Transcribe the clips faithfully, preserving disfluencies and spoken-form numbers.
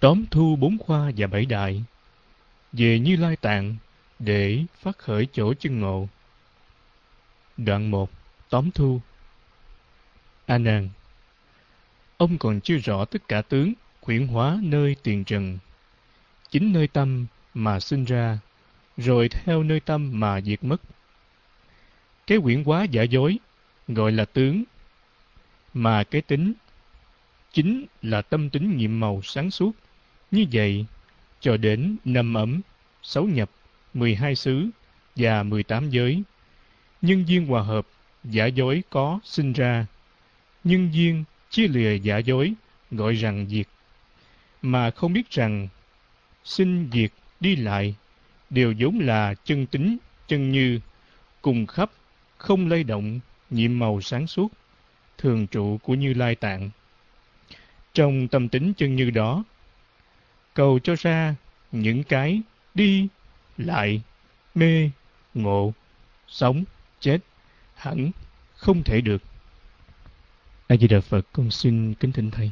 Tóm thu bốn khoa và bảy đại, về Như Lai Tạng để phát khởi chỗ chân ngộ. Đoạn một. Tóm thu. A Nan, ông còn chưa rõ tất cả tướng quyển hóa nơi tiền trần, chính nơi tâm mà sinh ra, rồi theo nơi tâm mà diệt mất. Cái quyển hóa giả dối gọi là tướng, mà cái tính chính là tâm tính nhiệm màu sáng suốt. Như vậy cho đến năm ấm, sáu nhập, mười hai xứ và mười tám giới. Nhân duyên hòa hợp, giả dối có sinh ra. Nhân duyên chia lìa giả dối gọi rằng diệt, mà không biết rằng sinh diệt đi lại đều vốn là chân tính, chân như, cùng khắp, không lay động, nhiệm màu sáng suốt, thường trụ của Như Lai Tạng. Trong tâm tính chân như đó, cầu cho ra những cái đi, lại, mê, ngộ, sống, chết, hẳn không thể được. A Di Đà Phật, con xin kính thỉnh thầy.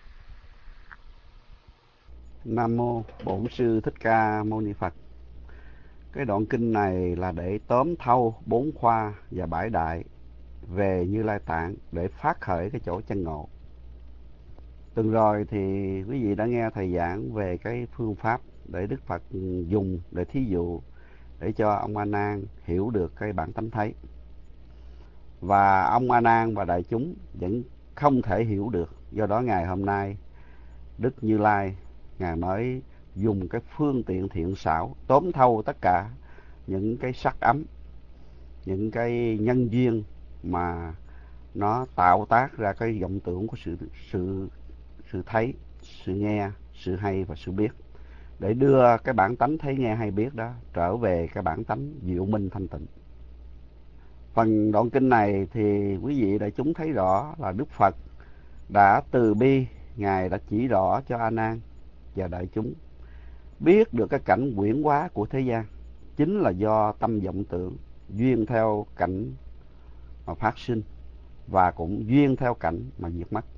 Nam mô Bổn Sư Thích Ca Mâu Ni Phật. Cái đoạn kinh này là để tóm thâu bốn khoa và bãi đại về Như Lai Tạng để phát khởi cái chỗ chân ngộ. Tuần rồi thì quý vị đã nghe thầy giảng về cái phương pháp để Đức Phật dùng để thí dụ để cho ông A Nan hiểu được cái bản tánh thấy. Và ông A Nan và đại chúng vẫn không thể hiểu được. Do đó ngày hôm nay Đức Như Lai Ngài mới dùng cái phương tiện thiện xảo tóm thâu tất cả những cái sắc ấm, những cái nhân duyên mà nó tạo tác ra cái vọng tưởng của sự sự sự thấy, sự nghe, sự hay và sự biết, để đưa cái bản tánh thấy nghe hay biết đó trở về cái bản tánh diệu minh thanh tịnh. Phần đoạn kinh này thì quý vị đại chúng thấy rõ là Đức Phật đã từ bi, Ngài đã chỉ rõ cho A Nan và đại chúng biết được cái cảnh quyển hóa của thế gian chính là do tâm vọng tưởng duyên theo cảnh mà phát sinh và cũng duyên theo cảnh mà diệt mất.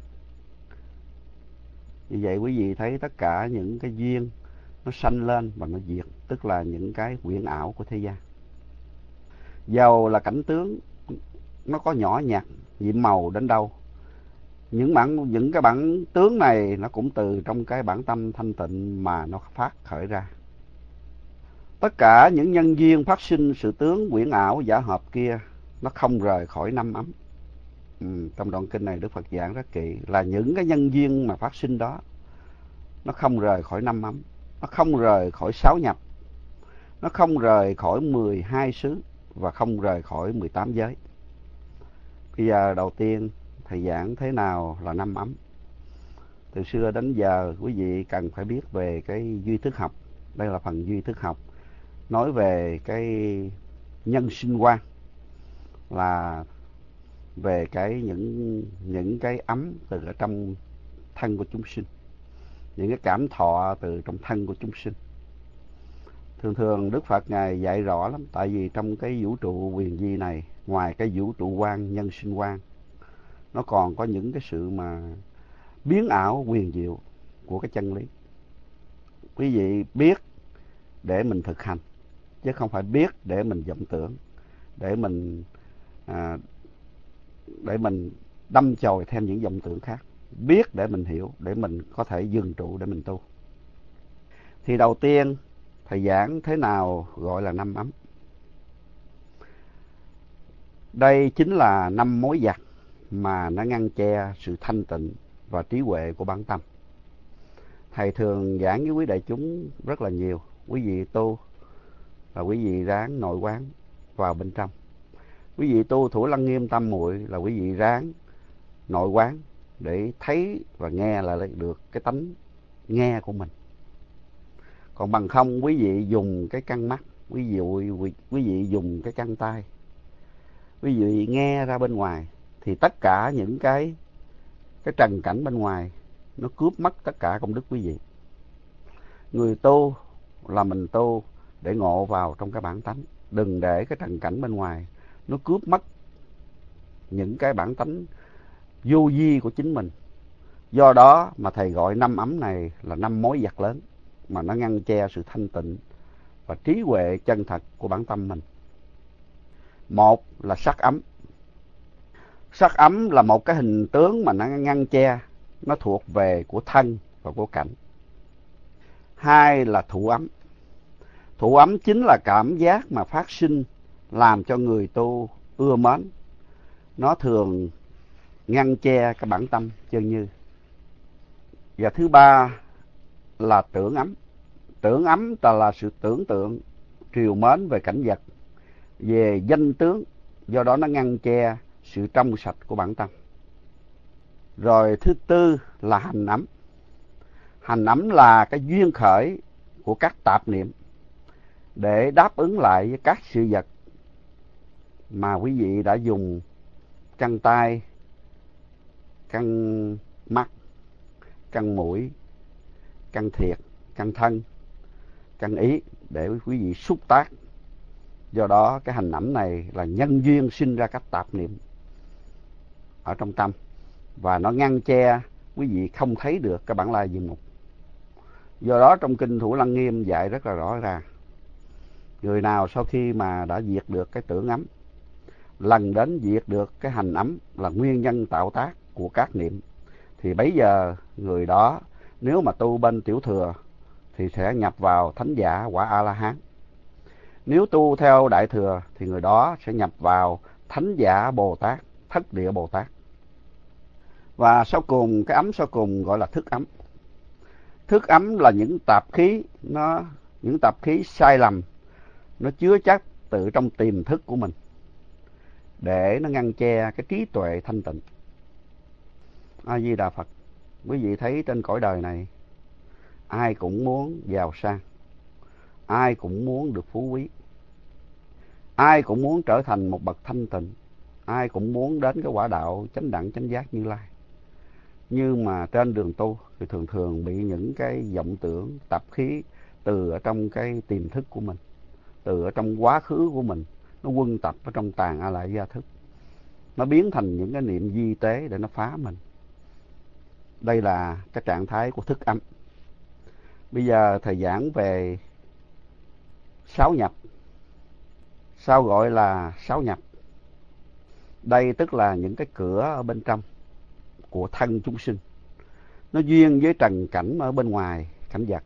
Như vậy quý vị thấy tất cả những cái duyên nó sanh lên và nó diệt, tức là những cái quyển ảo của thế gian. Dầu là cảnh tướng nó có nhỏ nhặt, nhiệm màu đến đâu, những bản những cái bản tướng này nó cũng từ trong cái bản tâm thanh tịnh mà nó phát khởi ra. Tất cả những nhân duyên phát sinh sự tướng quyển ảo giả hợp kia nó không rời khỏi năm ấm. Ừ, trong đoạn kinh này Đức Phật giảng rất kỹ là những cái nhân duyên mà phát sinh đó nó không rời khỏi năm ấm, nó không rời khỏi sáu nhập, nó không rời khỏi mười hai xứ và không rời khỏi mười tám giới. Bây giờ đầu tiên thầy giảng thế nào là năm ấm. Từ xưa đến giờ quý vị cần phải biết về cái duy thức học. Đây là phần duy thức học nói về cái nhân sinh quan, là về cái những những cái ấm từ ở trong thân của chúng sinh, những cái cảm thọ từ trong thân của chúng sinh. Thường thường Đức Phật Ngài dạy rõ lắm, tại vì trong cái vũ trụ huyền vi này, ngoài cái vũ trụ quan, nhân sinh quan, nó còn có những cái sự mà biến ảo huyền diệu của cái chân lý. Quý vị biết để mình thực hành, chứ không phải biết để mình vọng tưởng, để mình à, để mình đâm chồi thêm những vọng tưởng khác. Biết để mình hiểu, để mình có thể dừng trụ để mình tu. Thì đầu tiên thầy giảng thế nào gọi là năm ấm. Đây chính là năm mối giặc mà nó ngăn che sự thanh tịnh và trí huệ của bản tâm. Thầy thường giảng với quý đại chúng rất là nhiều. Quý vị tu là quý vị ráng nội quán vào bên trong. Quý vị tu thủ lăng nghiêm tam muội là quý vị ráng nội quán để thấy và nghe lại được cái tánh nghe của mình. Còn bằng không quý vị dùng cái căn mắt, quý vị, quý, quý vị dùng cái căn tai, quý vị nghe ra bên ngoài, thì tất cả những cái cái trần cảnh bên ngoài nó cướp mất tất cả công đức quý vị. Người tu là mình tu để ngộ vào trong cái bản tánh, đừng để cái trần cảnh bên ngoài nó cướp mất những cái bản tánh vô vi của chính mình, Do đó mà thầy gọi năm ấm này là năm mối vật lớn, mà nó ngăn che sự thanh tịnh và trí huệ chân thật của bản tâm mình. Một là sắc ấm. Sắc ấm là một cái hình tướng mà nó ngăn che, nó thuộc về của thân và của cảnh. Hai là thụ ấm. Thụ ấm chính là cảm giác mà phát sinh làm cho người tu ưa mến. Nó thường ngăn che cái bản tâm chân như. Và thứ ba là tưởng ấm. Tưởng ấm là sự tưởng tượng trìu mến về cảnh vật, về danh tướng, do đó nó ngăn che sự trong sạch của bản tâm. Rồi thứ tư là hành ấm. Hành ấm là cái duyên khởi của các tạp niệm để đáp ứng lại với các sự vật mà quý vị đã dùng căn tay, căn mắt, căn mũi, căn thiệt, căn thân, căn ý để quý vị xúc tác. Do đó cái hành ấm này là nhân duyên sinh ra các tạp niệm ở trong tâm, và nó ngăn che quý vị không thấy được cái bản lai diện mục. Do đó trong kinh Thủ Lăng Nghiêm dạy rất là rõ ràng, người nào sau khi mà đã diệt được cái tưởng ấm, lần đến diệt được cái hành ấm là nguyên nhân tạo tác của các niệm, thì bấy giờ người đó nếu mà tu bên tiểu thừa thì sẽ nhập vào thánh giả quả A-la-hán. Nếu tu theo đại thừa thì người đó sẽ nhập vào thánh giả Bồ Tát, thất địa Bồ Tát. Và sau cùng, cái ấm sau cùng gọi là thức ấm. Thức ấm là những tạp khí, nó những tạp khí sai lầm, nó chứa chấp tự trong tiềm thức của mình để nó ngăn che cái trí tuệ thanh tịnh. A Di Đà Phật. Quý vị thấy trên cõi đời này ai cũng muốn giàu sang, ai cũng muốn được phú quý, ai cũng muốn trở thành một bậc thanh tịnh, ai cũng muốn đến cái quả đạo chánh đẳng chánh giác Như Lai. Nhưng mà trên đường tu thì thường thường bị những cái vọng tưởng tập khí từ ở trong cái tiềm thức của mình, từ ở trong quá khứ của mình, nó quân tập ở trong tàn a lại gia thức, nó biến thành những cái niệm di tế để nó phá mình. Đây là cái trạng thái của thức ấm. Bây giờ thầy giảng về sáu nhập. Sao gọi là sáu nhập? Đây tức là những cái cửa ở bên trong của thân chúng sinh, nó duyên với trần cảnh ở bên ngoài cảnh vật.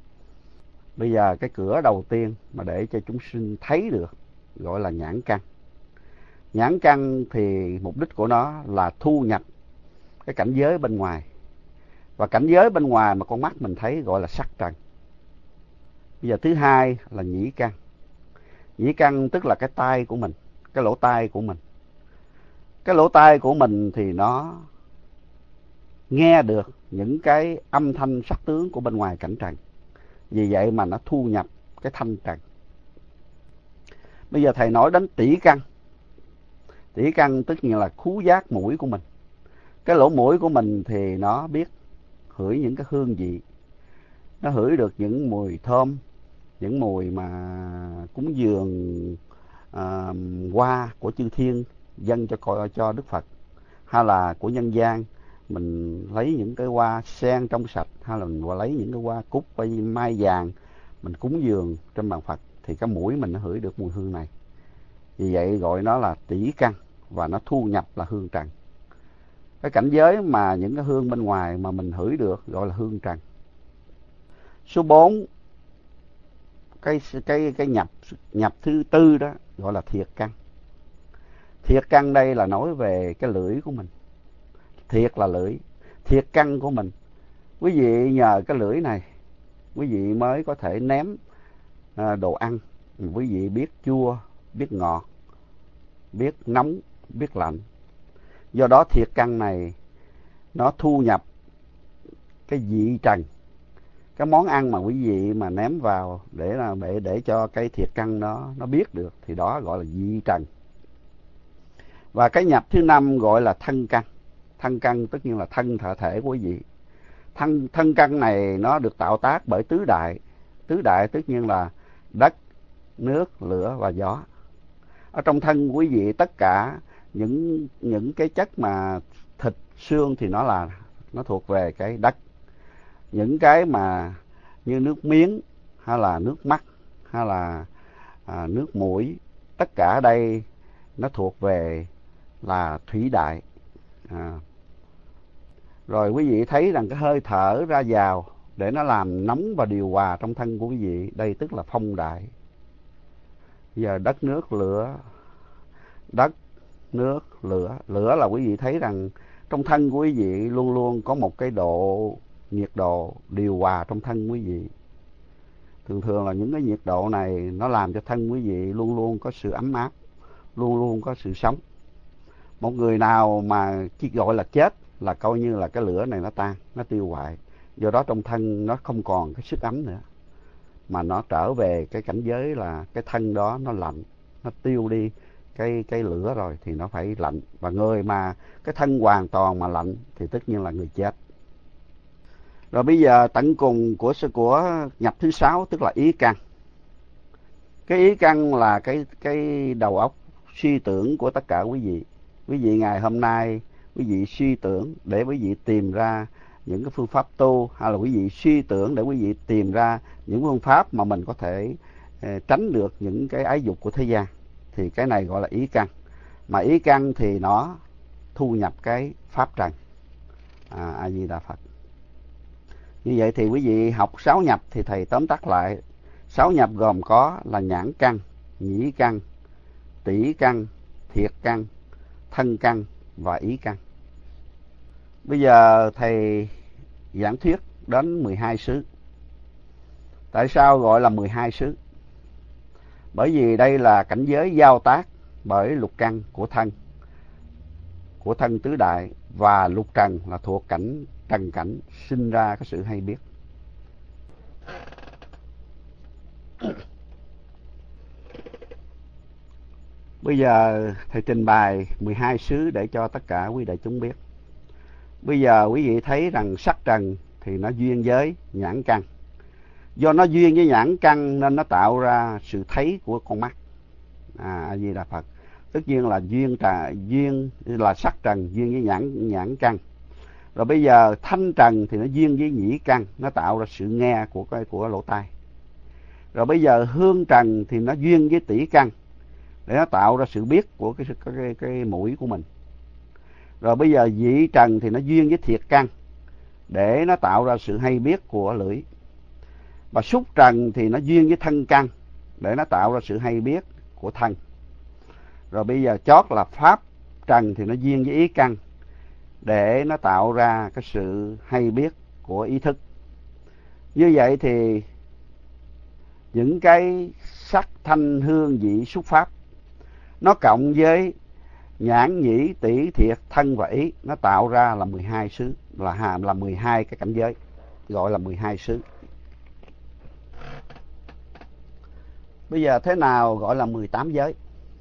Bây giờ cái cửa đầu tiên mà để cho chúng sinh thấy được gọi là nhãn căn. Nhãn căn thì mục đích của nó là thu nhập cái cảnh giới bên ngoài, và cảnh giới bên ngoài mà con mắt mình thấy gọi là sắc trần. Bây giờ thứ hai là nhĩ căn. Nhĩ căn tức là cái tai của mình, cái lỗ tai của mình. Cái lỗ tai của mình thì nó nghe được những cái âm thanh sắc tướng của bên ngoài cảnh trần, vì vậy mà nó thu nhập cái thanh trần. Bây giờ thầy nói đến tỷ căn. Tỷ căn tức như là khứu giác mũi của mình. Cái lỗ mũi của mình thì nó biết hửi những cái hương vị, nó hửi được những mùi thơm, những mùi mà cúng dường à, hoa của chư thiên dâng cho coi cho Đức Phật, hay là của nhân gian mình lấy những cái hoa sen trong sạch, hay là mình lấy những cái hoa cúc hay mai vàng mình cúng dường trên bàn Phật, thì cái mũi mình nó hửi được mùi hương này. Vì vậy gọi nó là tỷ căn, và nó thu nhập là hương trần. Cái cảnh giới mà những cái hương bên ngoài mà mình hửi được gọi là hương trần. Số bốn, cái cái cái nhập nhập thứ tư đó gọi là thiệt căn. Thiệt căn đây là nói về cái lưỡi của mình. Thiệt là lưỡi, thiệt căn của mình. Quý vị nhờ cái lưỡi này, quý vị mới có thể ném đồ ăn. Quý vị biết chua, biết ngọt, biết nóng, biết lạnh. Do đó thiệt căn này nó thu nhập cái vị trần. Cái món ăn mà quý vị mà ném vào để là để để cho cái thiệt căn nó nó biết được thì đó gọi là vị trần. Và cái nhập thứ năm gọi là thân căn. Thân căn tất nhiên là thân thể thể của quý vị. Thân thân căn này nó được tạo tác bởi tứ đại. Tứ đại tất nhiên là đất, nước, lửa và gió. Ở trong thân của quý vị tất cả những những cái chất mà thịt xương thì nó là nó thuộc về cái đất. Những cái mà như nước miếng hay là nước mắt hay là à, nước mũi, tất cả đây nó thuộc về là thủy đại. À. Rồi quý vị thấy rằng cái hơi thở ra vào để nó làm nóng và điều hòa trong thân của quý vị, đây tức là phong đại. Giờ đất nước lửa, đất nước lửa, lửa là quý vị thấy rằng trong thân của quý vị luôn luôn có một cái độ nhiệt độ điều hòa trong thân quý vị. Thường thường là những cái nhiệt độ này nó làm cho thân quý vị luôn luôn có sự ấm áp, luôn luôn có sự sống. Một người nào mà chỉ gọi là chết là coi như là cái lửa này nó tan, nó tiêu hoại. Do đó trong thân nó không còn cái sức ấm nữa, mà nó trở về cái cảnh giới là cái thân đó nó lạnh, nó tiêu đi cái cái lửa rồi thì nó phải lạnh. Và người mà cái thân hoàn toàn mà lạnh thì tất nhiên là người chết. Rồi bây giờ tận cùng của của nhập thứ sáu tức là ý căn. Cái ý căn là cái cái đầu óc suy tưởng của tất cả quý vị. Quý vị ngày hôm nay quý vị suy tưởng để quý vị tìm ra những cái phương pháp tu, hay là quý vị suy tưởng để quý vị tìm ra những phương pháp mà mình có thể eh, tránh được những cái ái dục của thế gian, thì cái này gọi là ý căn. Mà ý căn thì nó thu nhập cái pháp trần. À, A Di Đà Phật. Như vậy thì quý vị học sáu nhập thì thầy tóm tắt lại. Sáu nhập gồm có là nhãn căn, nhĩ căn, tỷ căn, thiệt căn, thân căn và ý căn. Bây giờ thầy giảng thuyết đến mười hai xứ. Tại sao gọi là mười hai xứ? Bởi vì đây là cảnh giới giao tác bởi lục căn của thân, của thân tứ đại, và lục trần là thuộc cảnh trần cảnh, sinh ra cái sự hay biết. Bây giờ thầy trình bày mười hai xứ để cho tất cả quý đại chúng biết. Bây giờ quý vị thấy rằng sắc trần thì nó duyên với nhãn căn. Do nó duyên với nhãn căn nên nó tạo ra sự thấy của con mắt. À, A Di Đà Phật. Tất nhiên là duyên trà, duyên là sắc trần duyên với nhãn nhãn căn. Rồi bây giờ thanh trần thì nó duyên với nhĩ căn, nó tạo ra sự nghe của cái của lỗ tai. Rồi bây giờ hương trần thì nó duyên với tỷ căn để nó tạo ra sự biết của cái cái cái, cái mũi của mình. Rồi bây giờ vị trần thì nó duyên với thiệt căn để nó tạo ra sự hay biết của lưỡi. Và xúc trần thì nó duyên với thân căn để nó tạo ra sự hay biết của thân. Rồi bây giờ chót là pháp trần thì nó duyên với ý căn để nó tạo ra cái sự hay biết của ý thức. Như vậy thì những cái sắc thanh hương vị xúc pháp nó cộng với nhãn nhĩ tỷ thiệt thân và ý, nó tạo ra là mười hai xứ, là hàm là mười hai cái cảnh giới, gọi là mười hai xứ. Bây giờ thế nào gọi là mười tám giới?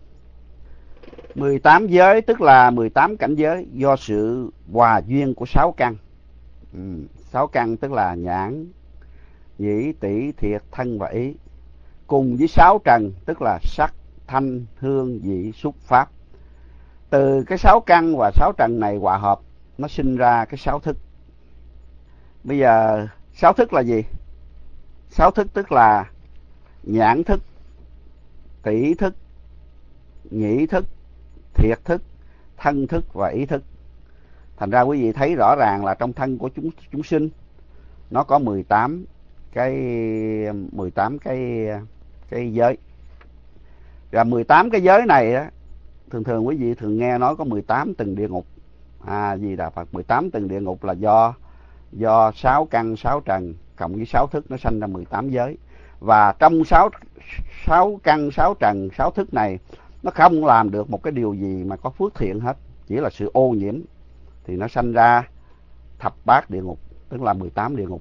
mười tám giới tức là mười tám cảnh giới do sự hòa duyên của sáu căn. Ừ, sáu căn tức là nhãn, nhĩ, tỷ, thiệt, thân và ý. Cùng với sáu trần tức là sắc, thanh, hương, vị, xúc, pháp. Từ cái sáu căn và sáu trần này hòa hợp, nó sinh ra cái sáu thức. Bây giờ sáu thức là gì? Sáu thức tức là nhãn thức, tỷ thức, nhĩ thức, thiệt thức, thân thức và ý thức. Thành ra quý vị thấy rõ ràng là trong thân của chúng chúng sinh nó có mười tám cái mười tám cái cái giới. Và mười tám cái giới này á, thường thường quý vị thường nghe nói có mười tám tầng địa ngục. À, Di Đà Phật. Mười tám tầng địa ngục là do do sáu căn sáu trần cộng với sáu thức nó sanh ra mười tám giới. Và trong sáu sáu căn sáu trần sáu thức này, nó không làm được một cái điều gì mà có phước thiện hết, chỉ là sự ô nhiễm, thì nó sanh ra thập bát địa ngục, tức là mười tám địa ngục.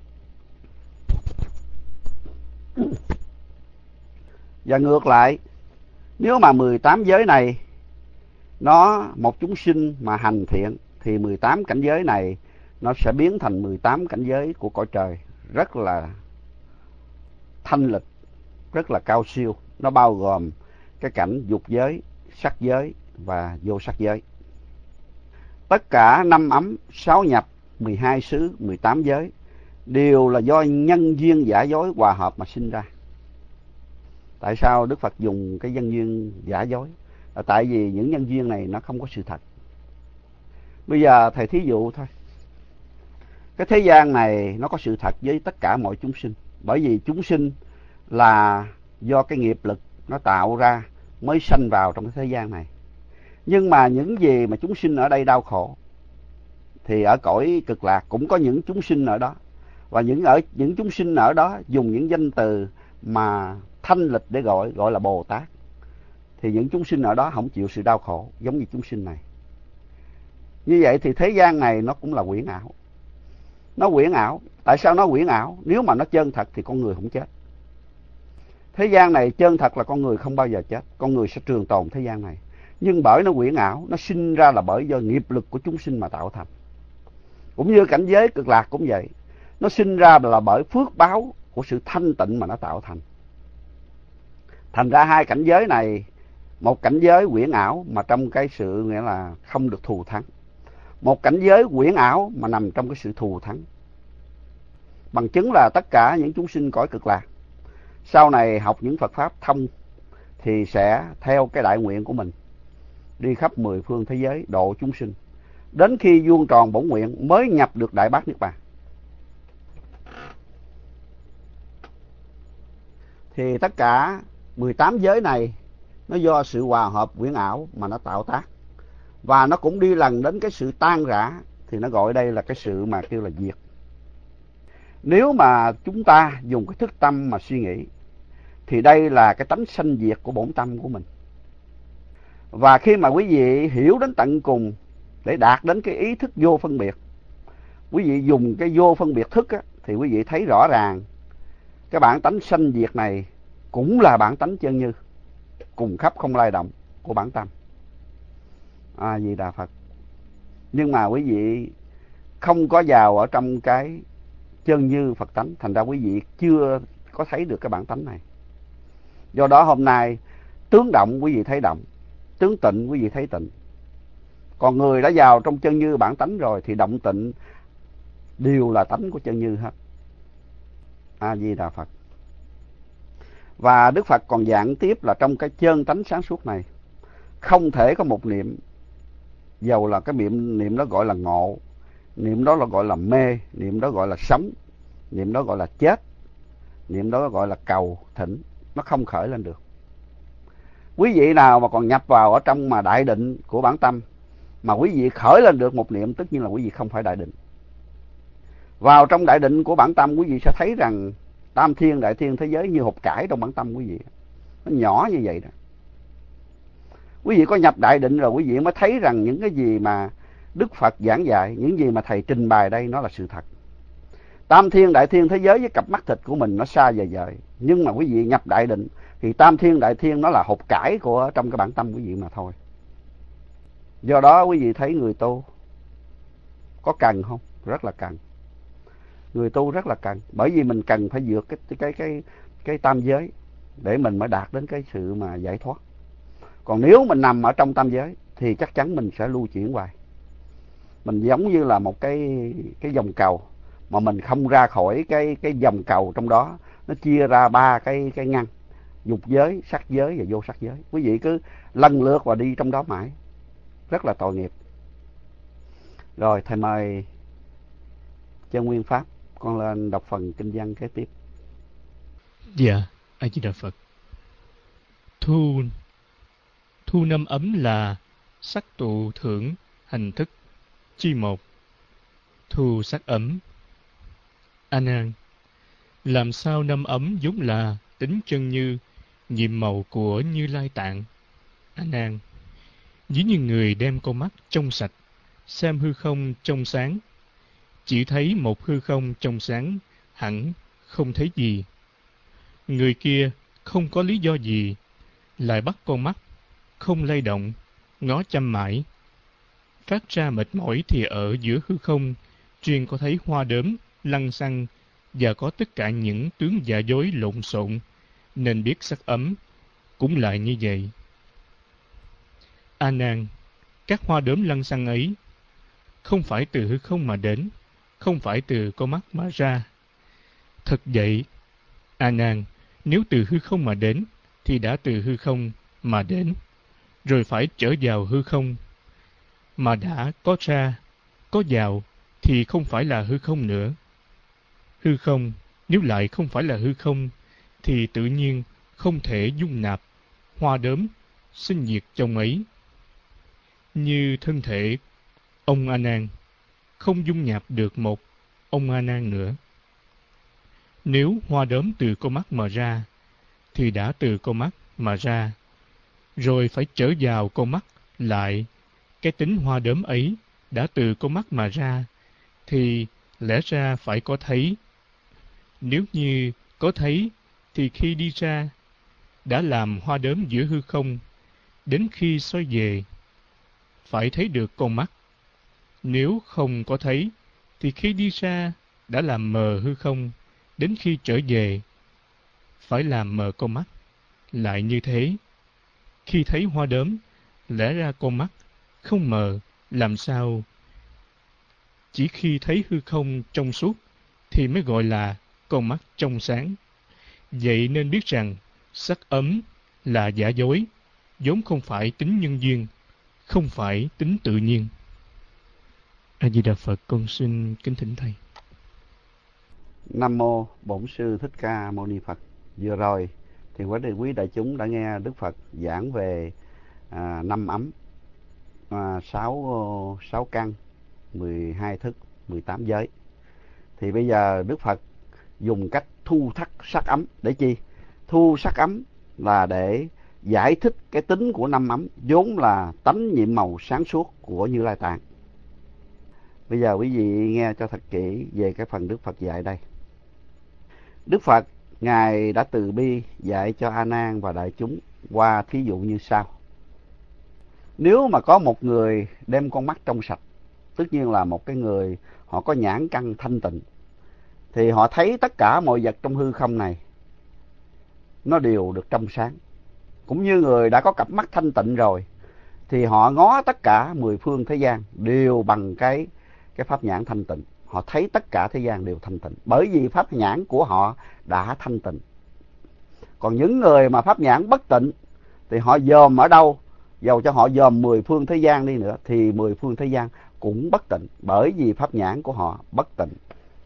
Và ngược lại, nếu mà mười tám giới này nó một chúng sinh mà hành thiện thì mười tám cảnh giới này nó sẽ biến thành mười tám cảnh giới của cõi trời, rất là thanh lịch, rất là cao siêu. Nó bao gồm cái cảnh dục giới, sắc giới và vô sắc giới. Tất cả năm ấm, sáu nhập mười hai xứ, mười tám giới đều là do nhân duyên giả dối hòa hợp mà sinh ra. Tại sao Đức Phật dùng cái nhân duyên giả dối? Là tại vì những nhân duyên này nó không có sự thật. Bây giờ thầy thí dụ thôi. Cái thế gian này nó có sự thật với tất cả mọi chúng sinh. Bởi vì chúng sinh là do cái nghiệp lực nó tạo ra mới sanh vào trong cái thế gian này. Nhưng mà những gì mà chúng sinh ở đây đau khổ thì ở cõi cực lạc cũng có những chúng sinh ở đó. Và những ở những chúng sinh ở đó dùng những danh từ mà thanh lịch để gọi, gọi là Bồ Tát. Thì những chúng sinh ở đó không chịu sự đau khổ giống như chúng sinh này. Như vậy thì thế gian này nó cũng là quyển ảo. Nó quyển ảo. Tại sao nó quyển ảo? Nếu mà nó chân thật thì con người không chết. Thế gian này chân thật là con người không bao giờ chết. Con người sẽ trường tồn thế gian này. Nhưng bởi nó quyển ảo, nó sinh ra là bởi do nghiệp lực của chúng sinh mà tạo thành. Cũng như cảnh giới cực lạc cũng vậy. Nó sinh ra là bởi phước báo của sự thanh tịnh mà nó tạo thành. Thành ra hai cảnh giới này, một cảnh giới quyển ảo mà trong cái sự nghĩa là không được thù thắng. Một cảnh giới quyển ảo mà nằm trong cái sự thù thắng. Bằng chứng là tất cả những chúng sinh cõi cực lạc sau này học những Phật Pháp thông thì sẽ theo cái đại nguyện của mình đi khắp mười phương thế giới độ chúng sinh. Đến khi vuông tròn bổn nguyện mới nhập được Đại Bát Niết Bàn. Thì tất cả mười tám giới này nó do sự hòa hợp quyển ảo mà nó tạo tác. Và nó cũng đi lần đến cái sự tan rã. Thì nó gọi đây là cái sự mà kêu là diệt. Nếu mà chúng ta dùng cái thức tâm mà suy nghĩ thì đây là cái tánh sanh diệt của bổn tâm của mình. Và khi mà quý vị hiểu đến tận cùng để đạt đến cái ý thức vô phân biệt, quý vị dùng cái vô phân biệt thức á, thì quý vị thấy rõ ràng cái bản tánh sanh diệt này cũng là bản tánh chân như, cùng khắp không lay động của bản tâm. A Di Đà Phật. Nhưng mà quý vị không có vào ở trong cái chân như Phật tánh, thành ra quý vị chưa có thấy được cái bản tánh này. Do đó hôm nay tướng động quý vị thấy động, tướng tịnh quý vị thấy tịnh. Còn người đã vào trong chân như bản tánh rồi thì động tịnh đều là tánh của chân như hết. A Di Đà Phật. Và Đức Phật còn giảng tiếp là trong cái chân tánh sáng suốt này không thể có một niệm, dầu là cái niệm niệm đó gọi là ngộ, niệm đó là gọi là mê, niệm đó gọi là sống, niệm đó gọi là chết, niệm đó gọi là cầu thỉnh, nó không khởi lên được. Quý vị nào mà còn nhập vào ở trong mà đại định của bản tâm mà quý vị khởi lên được một niệm, tất nhiên là quý vị không phải đại định. Vào trong đại định của bản tâm, quý vị sẽ thấy rằng tam thiên đại thiên thế giới như hột cải trong bản tâm quý vị. Nó nhỏ như vậy đó. Quý vị có nhập đại định rồi quý vị mới thấy rằng những cái gì mà Đức Phật giảng dạy, những gì mà Thầy trình bày đây nó là sự thật. Tam thiên đại thiên thế giới với cặp mắt thịt của mình nó xa vời vời. Nhưng mà quý vị nhập đại định thì tam thiên đại thiên nó là hột cải của trong cái bản tâm quý vị mà thôi. Do đó quý vị thấy người tu có cần không? Rất là cần. Người tu rất là cần, bởi vì mình cần phải vượt cái cái cái cái tam giới để mình mới đạt đến cái sự mà giải thoát. Còn nếu mình nằm ở trong tam giới thì chắc chắn mình sẽ lưu chuyển hoài. Mình giống như là một cái cái vòng cầu mà mình không ra khỏi cái cái vòng cầu trong đó, nó chia ra ba cái cái ngăn, dục giới, sắc giới và vô sắc giới. Quý vị cứ lần lượt và đi trong đó mãi, rất là tội nghiệp. Rồi thầy mời Chân Nguyên Pháp, con lên đọc phần kinh văn kế tiếp. Dạ, A Di Đà Phật. Thu thu năm ấm là sắc tụ thưởng hành thức chi một. Thu sắc ấm. A Nan, làm sao năm ấm vốn là tính chân như, nhiệm màu của Như Lai Tạng? A Nan, ví như người đem con mắt trong sạch xem hư không trong sáng, chỉ thấy một hư không trong sáng, hẳn không thấy gì. Người kia không có lý do gì lại bắt con mắt không lay động, ngó chăm mãi. Phát ra mệt mỏi thì ở giữa hư không chuyên có thấy hoa đốm, lăng xăng và có tất cả những tướng giả dối lộn xộn, nên biết sắc ấm cũng lại như vậy. A Nan, các hoa đốm lăng xăng ấy không phải từ hư không mà đến, không phải từ con mắt mà ra. Thật vậy, A Nan, nếu từ hư không mà đến, thì đã từ hư không mà đến, rồi phải trở vào hư không. Mà đã có ra, có vào, thì không phải là hư không nữa. Hư không, nếu lại không phải là hư không, thì tự nhiên không thể dung nạp hoa đốm sinh diệt trong ấy. Như thân thể ông A Nan không dung nạp được một ông A Nan nữa. Nếu hoa đốm từ con mắt mà ra, thì đã từ con mắt mà ra, rồi phải trở vào con mắt lại. Cái tính hoa đốm ấy đã từ con mắt mà ra, thì lẽ ra phải có thấy. Nếu như có thấy, thì khi đi ra, đã làm hoa đốm giữa hư không, đến khi xoay về, phải thấy được con mắt. Nếu không có thấy, thì khi đi ra, đã làm mờ hư không, đến khi trở về, phải làm mờ con mắt. Lại như thế, khi thấy hoa đốm, lẽ ra con mắt không mờ, làm sao? Chỉ khi thấy hư không trong suốt, thì mới gọi là con mắt trong sáng. Vậy nên biết rằng, sắc ấm là giả dối, vốn không phải tính nhân duyên, không phải tính tự nhiên. A Di Đà Phật, con xin kính thỉnh thầy. Nam mô Bổn Sư Thích Ca Mâu Ni Phật. Vừa rồi thì quý vị quý đại chúng đã nghe Đức Phật giảng về à, năm ấm, à, sáu sáu căn, mười hai thức, mười tám giới. Thì bây giờ Đức Phật dùng cách thu thắt sắc ấm để chi? Thu sắc ấm là để giải thích cái tính của năm ấm, vốn là tánh nhiệm màu sáng suốt của Như Lai Tạng. Bây giờ quý vị nghe cho thật kỹ về cái phần Đức Phật dạy đây. Đức Phật Ngài đã từ bi dạy cho A Nan và đại chúng qua thí dụ như sau. Nếu mà có một người đem con mắt trong sạch, tất nhiên là một cái người họ có nhãn căn thanh tịnh, thì họ thấy tất cả mọi vật trong hư không này nó đều được trong sáng. Cũng như người đã có cặp mắt thanh tịnh rồi, thì họ ngó tất cả mười phương thế gian đều bằng cái cái pháp nhãn thanh tịnh. Họ thấy tất cả thế gian đều thanh tịnh, bởi vì pháp nhãn của họ đã thanh tịnh. Còn những người mà pháp nhãn bất tịnh, thì họ dòm ở đâu, dầu cho họ dòm mười phương thế gian đi nữa, thì mười phương thế gian cũng bất tịnh, bởi vì pháp nhãn của họ bất tịnh.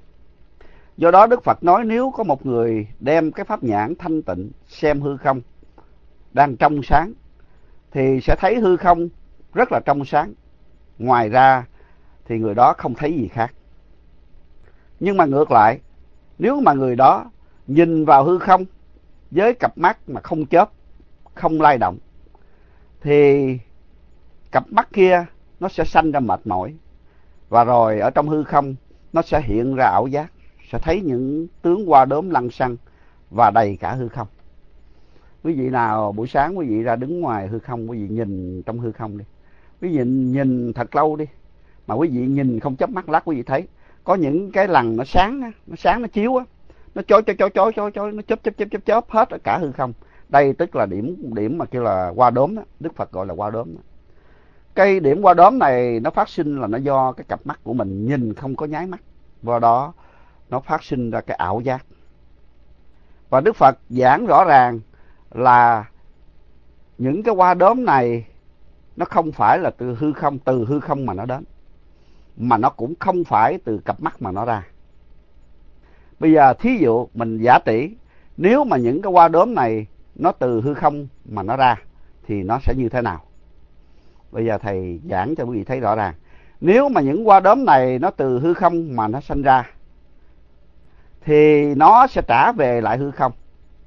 Do đó Đức Phật nói, nếu có một người đem cái pháp nhãn thanh tịnh xem hư không đang trong sáng, thì sẽ thấy hư không rất là trong sáng. Ngoài ra thì người đó không thấy gì khác. Nhưng mà ngược lại, nếu mà người đó nhìn vào hư không với cặp mắt mà không chớp, không lay động, thì cặp mắt kia nó sẽ sanh ra mệt mỏi. Và rồi ở trong hư không nó sẽ hiện ra ảo giác, sẽ thấy những tướng hoa đốm lăng xăng và đầy cả hư không. Quý vị nào buổi sáng quý vị ra đứng ngoài hư không, quý vị nhìn trong hư không đi. Quý vị nhìn, nhìn thật lâu đi, mà quý vị nhìn không chớp mắt lát, quý vị thấy có những cái lằn nó sáng, nó sáng nó chiếu á, nó chói chói chói chói chói chói, nó chớp chớp chớp chớp chớp hết ở cả hư không. Đây tức là điểm điểm mà kêu là hoa đốm đó, Đức Phật gọi là hoa đốm đó. Cái điểm hoa đốm này nó phát sinh là nó do cái cặp mắt của mình nhìn không có nháy mắt, do đó nó phát sinh ra cái ảo giác. Và Đức Phật giảng rõ ràng là những cái hoa đốm này nó không phải là từ hư không, từ hư không mà nó đến, mà nó cũng không phải từ cặp mắt mà nó ra. Bây giờ thí dụ mình giả tỷ, nếu mà những cái hoa đốm này nó từ hư không mà nó ra, thì nó sẽ như thế nào? Bây giờ thầy giảng cho quý vị thấy rõ ràng. Nếu mà những hoa đốm này nó từ hư không mà nó sanh ra, thì nó sẽ trả về lại hư không.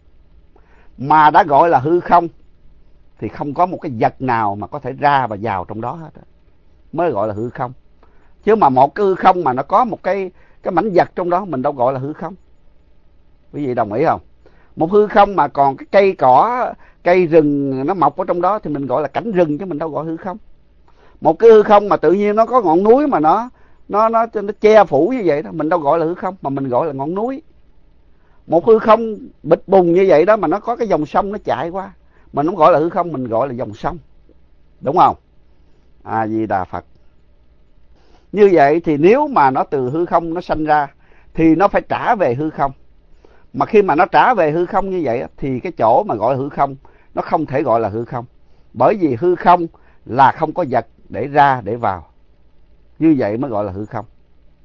Mà đã gọi là hư không, thì không có một cái vật nào mà có thể ra và vào trong đó hết, mới gọi là hư không. Chứ mà một cái hư không mà nó có một cái cái mảnh vật trong đó, mình đâu gọi là hư không. Quý vị đồng ý không? Một hư không mà còn cái cây cỏ, cây rừng nó mọc ở trong đó, thì mình gọi là cảnh rừng, chứ mình đâu gọi hư không. Một cái hư không mà tự nhiên nó có ngọn núi mà nó nó nó, nó che phủ như vậy đó, mình đâu gọi là hư không, mà mình gọi là ngọn núi. Một hư không bịch bùng như vậy đó mà nó có cái dòng sông nó chạy qua, mình không gọi là hư không, mình gọi là dòng sông. Đúng không? A Di Đà Phật. Như vậy thì nếu mà nó từ hư không nó sanh ra thì nó phải trả về hư không. Mà khi mà nó trả về hư không như vậy thì cái chỗ mà gọi là hư không nó không thể gọi là hư không. Bởi vì hư không là không có vật để ra để vào. Như vậy mới gọi là hư không.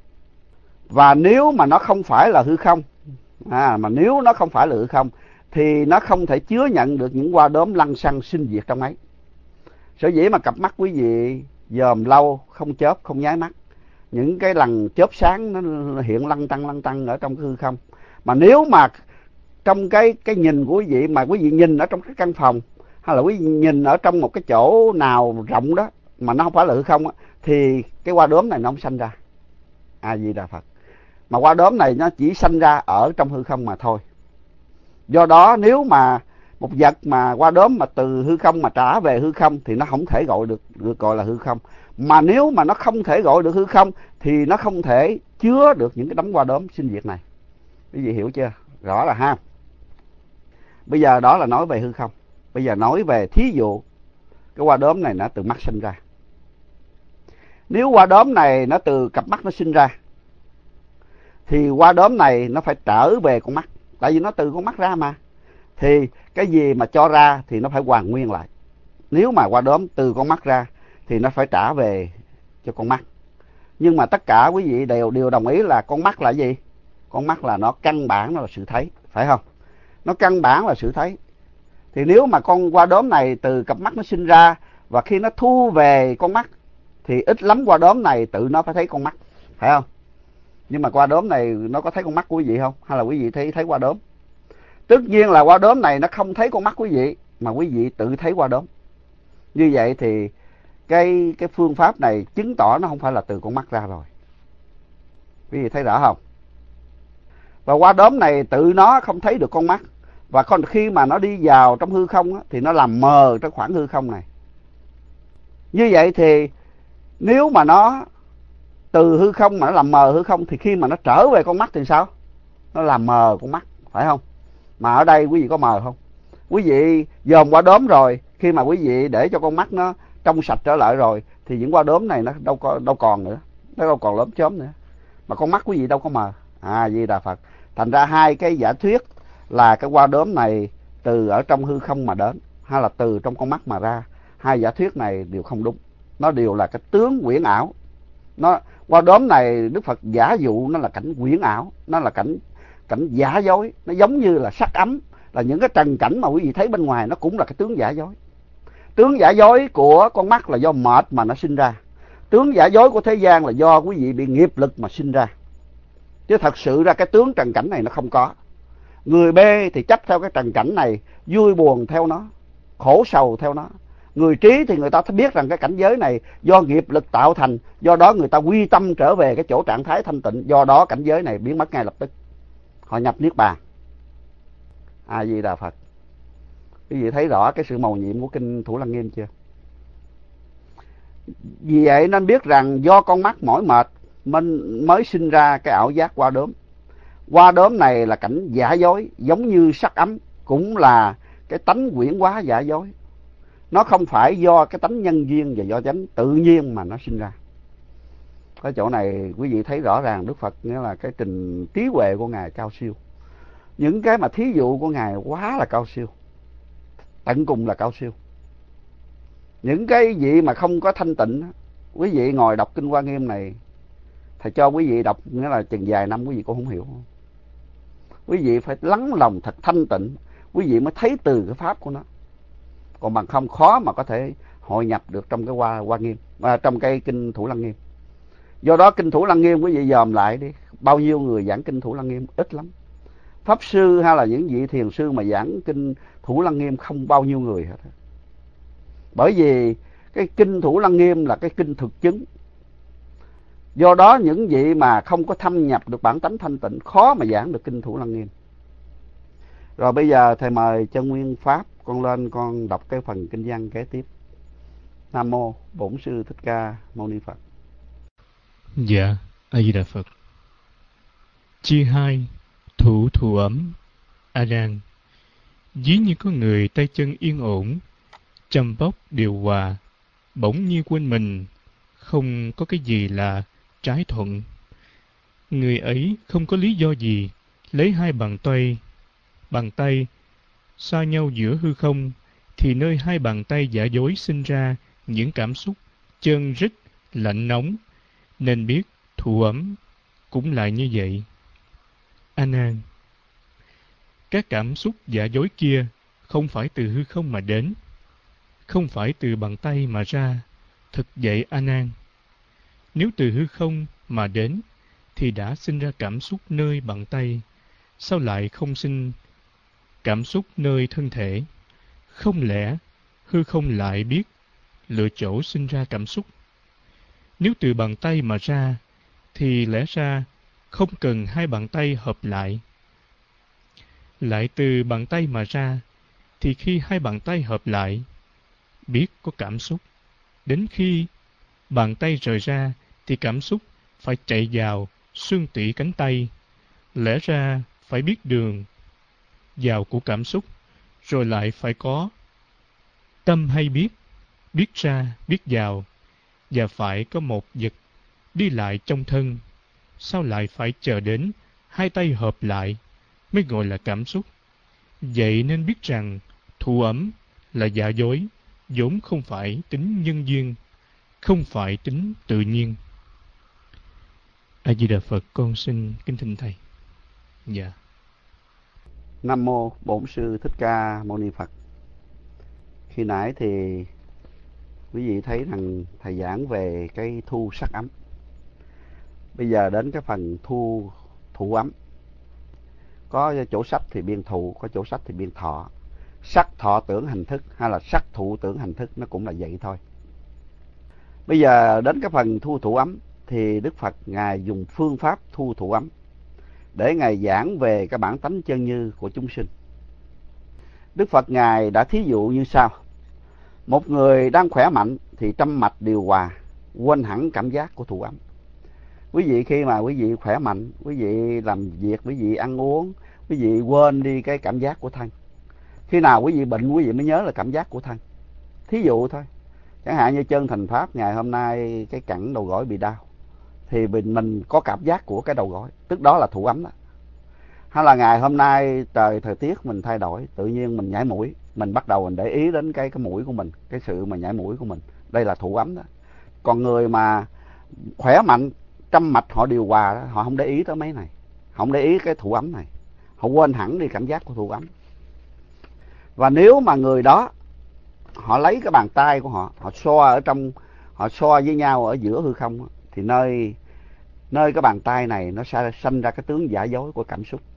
Và nếu mà nó không phải là hư không, à, mà nếu nó không phải là hư không thì nó không thể chứa nhận được những hoa đốm lăng xăng sinh diệt trong ấy. Sở dĩ mà cặp mắt quý vị dòm lâu không chớp không nháy mắt, những cái lần chớp sáng nó hiện lăn tăng lăn tăng ở trong cái hư không. Mà nếu mà trong cái cái nhìn của quý vị mà quý vị nhìn ở trong cái căn phòng hay là quý vị nhìn ở trong một cái chỗ nào rộng đó mà nó không phải là hư không á, thì cái hoa đốm này nó không sanh ra. A Di Đà Phật. Mà hoa đốm này nó chỉ sanh ra ở trong hư không mà thôi. Do đó nếu mà một vật mà hoa đốm mà từ hư không mà trả về hư không thì nó không thể gọi được, được gọi là hư không. Mà nếu mà nó không thể gọi được hư không thì nó không thể chứa được những cái đống hoa đốm sinh diệt này. Quý vị hiểu chưa? Rõ là ha. Bây giờ đó là nói về hư không. Bây giờ nói về thí dụ cái hoa đốm này nó từ mắt sinh ra. Nếu hoa đốm này nó từ cặp mắt nó sinh ra thì hoa đốm này nó phải trở về con mắt. Tại vì nó từ con mắt ra mà. Thì cái gì mà cho ra thì nó phải hoàn nguyên lại. Nếu mà hoa đốm từ con mắt ra thì nó phải trả về cho con mắt. Nhưng mà tất cả quý vị đều đều đồng ý là con mắt là gì? Con mắt là nó căn bản nó là sự thấy, phải không? Nó căn bản là sự thấy. Thì nếu mà con hoa đốm này từ cặp mắt nó sinh ra và khi nó thu về con mắt thì ít lắm hoa đốm này tự nó phải thấy con mắt, phải không? Nhưng mà hoa đốm này nó có thấy con mắt của quý vị không? Hay là quý vị thấy thấy hoa đốm? Tất nhiên là hoa đốm này nó không thấy con mắt quý vị mà quý vị tự thấy hoa đốm. Như vậy thì cái cái phương pháp này chứng tỏ nó không phải là từ con mắt ra rồi. Quý vị thấy rõ không? Và hoa đốm này tự nó không thấy được con mắt. Và còn khi mà nó đi vào trong hư không á, thì nó làm mờ trong khoảng hư không này. Như vậy thì nếu mà nó từ hư không mà nó làm mờ hư không thì khi mà nó trở về con mắt thì sao? Nó làm mờ con mắt, phải không? Mà ở đây quý vị có mờ không? Quý vị dòm hoa đốm rồi, khi mà quý vị để cho con mắt nó trong sạch trở lại rồi thì những hoa đốm này nó đâu có đâu còn nữa, nó đâu còn lốm chốm nữa. Mà con mắt quý vị đâu có mờ. À, Di Đà Phật. Thành ra hai cái giả thuyết là cái hoa đốm này từ ở trong hư không mà đến hay là từ trong con mắt mà ra, hai giả thuyết này đều không đúng. Nó đều là cái tướng quyển ảo. Nó hoa đốm này Đức Phật giả dụ nó là cảnh quyển ảo, nó là cảnh cảnh giả dối, nó giống như là sắc ấm, là những cái trần cảnh mà quý vị thấy bên ngoài nó cũng là cái tướng giả dối. Tướng giả dối của con mắt là do mệt mà nó sinh ra. Tướng giả dối của thế gian là do quý vị bị nghiệp lực mà sinh ra. Chứ thật sự ra cái tướng trần cảnh này nó không có. Người B thì chấp theo cái trần cảnh này, vui buồn theo nó, khổ sầu theo nó. Người trí thì người ta biết rằng cái cảnh giới này do nghiệp lực tạo thành, do đó người ta quy tâm trở về cái chỗ trạng thái thanh tịnh, do đó cảnh giới này biến mất ngay lập tức. Họ nhập niết bàn. A Di Đà Phật. Quý vị thấy rõ cái sự mầu nhiệm của kinh Thủ Lăng Nghiêm chưa? Vì vậy nên biết rằng do con mắt mỏi mệt mình mới sinh ra cái ảo giác hoa đốm. Hoa đốm này là cảnh giả dối, giống như sắc ấm, cũng là cái tánh quyển hóa giả dối. Nó không phải do cái tánh nhân duyên và do tánh tự nhiên mà nó sinh ra. Cái chỗ này quý vị thấy rõ ràng Đức Phật nghĩa là cái trình trí huệ của Ngài cao siêu. Những cái mà thí dụ của Ngài quá là cao siêu, tận cùng là cao siêu. Những cái gì mà không có thanh tịnh, quý vị ngồi đọc kinh Hoa Nghiêm này, thầy cho quý vị đọc nghĩa là chừng vài năm quý vị cũng không hiểu. Quý vị phải lắng lòng thật thanh tịnh, quý vị mới thấy từ cái pháp của nó. Còn bằng không khó mà có thể hội nhập được trong cái Hoa, Hoa Nghiêm, à, trong cái kinh Thủ Lăng Nghiêm. Do đó kinh Thủ Lăng Nghiêm quý vị dòm lại đi, bao nhiêu người giảng kinh Thủ Lăng Nghiêm? Ít lắm. Pháp sư hay là những vị thiền sư mà giảng kinh Thủ Lăng Nghiêm không bao nhiêu người hết. Bởi vì cái kinh Thủ Lăng Nghiêm là cái kinh thực chứng. Do đó những vị mà không có thâm nhập được bản tánh thanh tịnh khó mà giảng được kinh Thủ Lăng Nghiêm. Rồi bây giờ thầy mời Chân Nguyên Pháp con lên con đọc cái phần kinh văn kế tiếp. Nam mô Bổn Sư Thích Ca Mâu Ni Phật. Dạ, A Di Đà Phật. Chi hai, thủ thủ ấm. A Nan, ví như có người tay chân yên ổn, chăm bóc điều hòa, bỗng như quên mình, không có cái gì là trái thuận. Người ấy không có lý do gì lấy hai bàn tay, bàn tay xa nhau giữa hư không, thì nơi hai bàn tay giả dối sinh ra những cảm xúc chơn rít, lạnh nóng, nên biết thụ ấm cũng lại như vậy. A Nan, các cảm xúc giả dối kia không phải từ hư không mà đến, không phải từ bàn tay mà ra. Thực vậy A Nan, nếu từ hư không mà đến thì đã sinh ra cảm xúc nơi bàn tay, sao lại không sinh cảm xúc nơi thân thể? Không lẽ hư không lại biết lựa chỗ sinh ra cảm xúc? Nếu từ bàn tay mà ra thì lẽ ra không cần hai bàn tay hợp lại. Lại từ bàn tay mà ra thì khi hai bàn tay hợp lại, biết có cảm xúc. Đến khi bàn tay rời ra thì cảm xúc phải chạy vào xương tủy cánh tay. Lẽ ra phải biết đường vào của cảm xúc, rồi lại phải có tâm hay biết, biết ra, biết vào, và phải có một vật đi lại trong thân. Sao lại phải chờ đến hai tay hợp lại mới gọi là cảm xúc? Vậy nên biết rằng thụ ấm là giả dối, vốn không phải tính nhân duyên, không phải tính tự nhiên. A Di Đà Phật, con xin kính thỉnh thầy. Dạ. Nam mô Bổn Sư Thích Ca Mâu Ni Phật. Khi nãy thì quý vị thấy rằng thầy giảng về cái thu sắc ấm. Bây giờ đến cái phần thu thụ ấm. Có chỗ sắc thì biên thụ, có chỗ sắc thì biên thọ. Sắc thọ tưởng hành thức hay là sắc thụ tưởng hành thức, nó cũng là vậy thôi. Bây giờ đến cái phần thu thụ ấm thì Đức Phật Ngài dùng phương pháp thu thụ ấm để Ngài giảng về cái bản tánh chân như của chúng sinh. Đức Phật Ngài đã thí dụ như sau. Một người đang khỏe mạnh thì trăm mạch điều hòa, quên hẳn cảm giác của thụ ấm. Quý vị khi mà quý vị khỏe mạnh, quý vị làm việc, quý vị ăn uống, quý vị quên đi cái cảm giác của thân. Khi nào quý vị bệnh, quý vị mới nhớ là cảm giác của thân. Thí dụ thôi. Chẳng hạn như Chân Thành Pháp ngày hôm nay cái cẳng đầu gối bị đau, thì mình, mình có cảm giác của cái đầu gối, tức đó là thụ ấm đó. Hay là ngày hôm nay trời thời tiết mình thay đổi, tự nhiên mình nhảy mũi, mình bắt đầu mình để ý đến cái cái mũi của mình, cái sự mà nhảy mũi của mình, đây là thụ ấm đó. Còn người mà khỏe mạnh, trăm mạch họ điều hòa đó, họ không để ý tới mấy này, không để ý cái thụ ấm này, họ quên hẳn đi cảm giác của thụ ấm. Và nếu mà người đó họ lấy cái bàn tay của họ, họ xoa ở trong, họ xoa với nhau ở giữa hư không, thì nơi nơi cái bàn tay này nó sẽ sanh ra cái tướng giả dối của cảm xúc.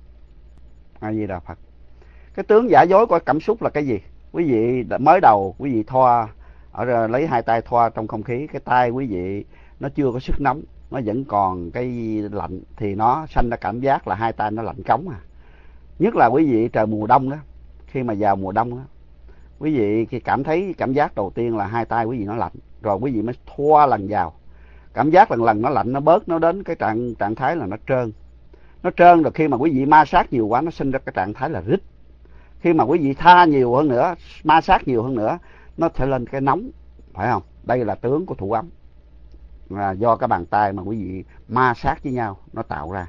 A Di Đà Phật. Cái tướng giả dối của cảm xúc là cái gì? Quý vị mới đầu quý vị thoa, ở lấy hai tay thoa trong không khí, cái tay quý vị nó chưa có sức nóng, nó vẫn còn cái lạnh, thì nó sanh ra cảm giác là hai tay nó lạnh cống à. Nhất là quý vị trời mùa đông đó, khi mà vào mùa đông đó, quý vị khi cảm thấy cảm giác đầu tiên là hai tay quý vị nó lạnh, rồi quý vị mới thoa lần vào, cảm giác lần lần nó lạnh, nó bớt, nó đến cái trạng trạng thái là nó trơn. Nó trơn rồi khi mà quý vị ma sát nhiều quá, nó sinh ra cái trạng thái là rít. Khi mà quý vị tha nhiều hơn nữa, ma sát nhiều hơn nữa, nó sẽ lên cái nóng, phải không? Đây là tướng của thụ ấm, là do cái bàn tay mà quý vị ma sát với nhau nó tạo ra.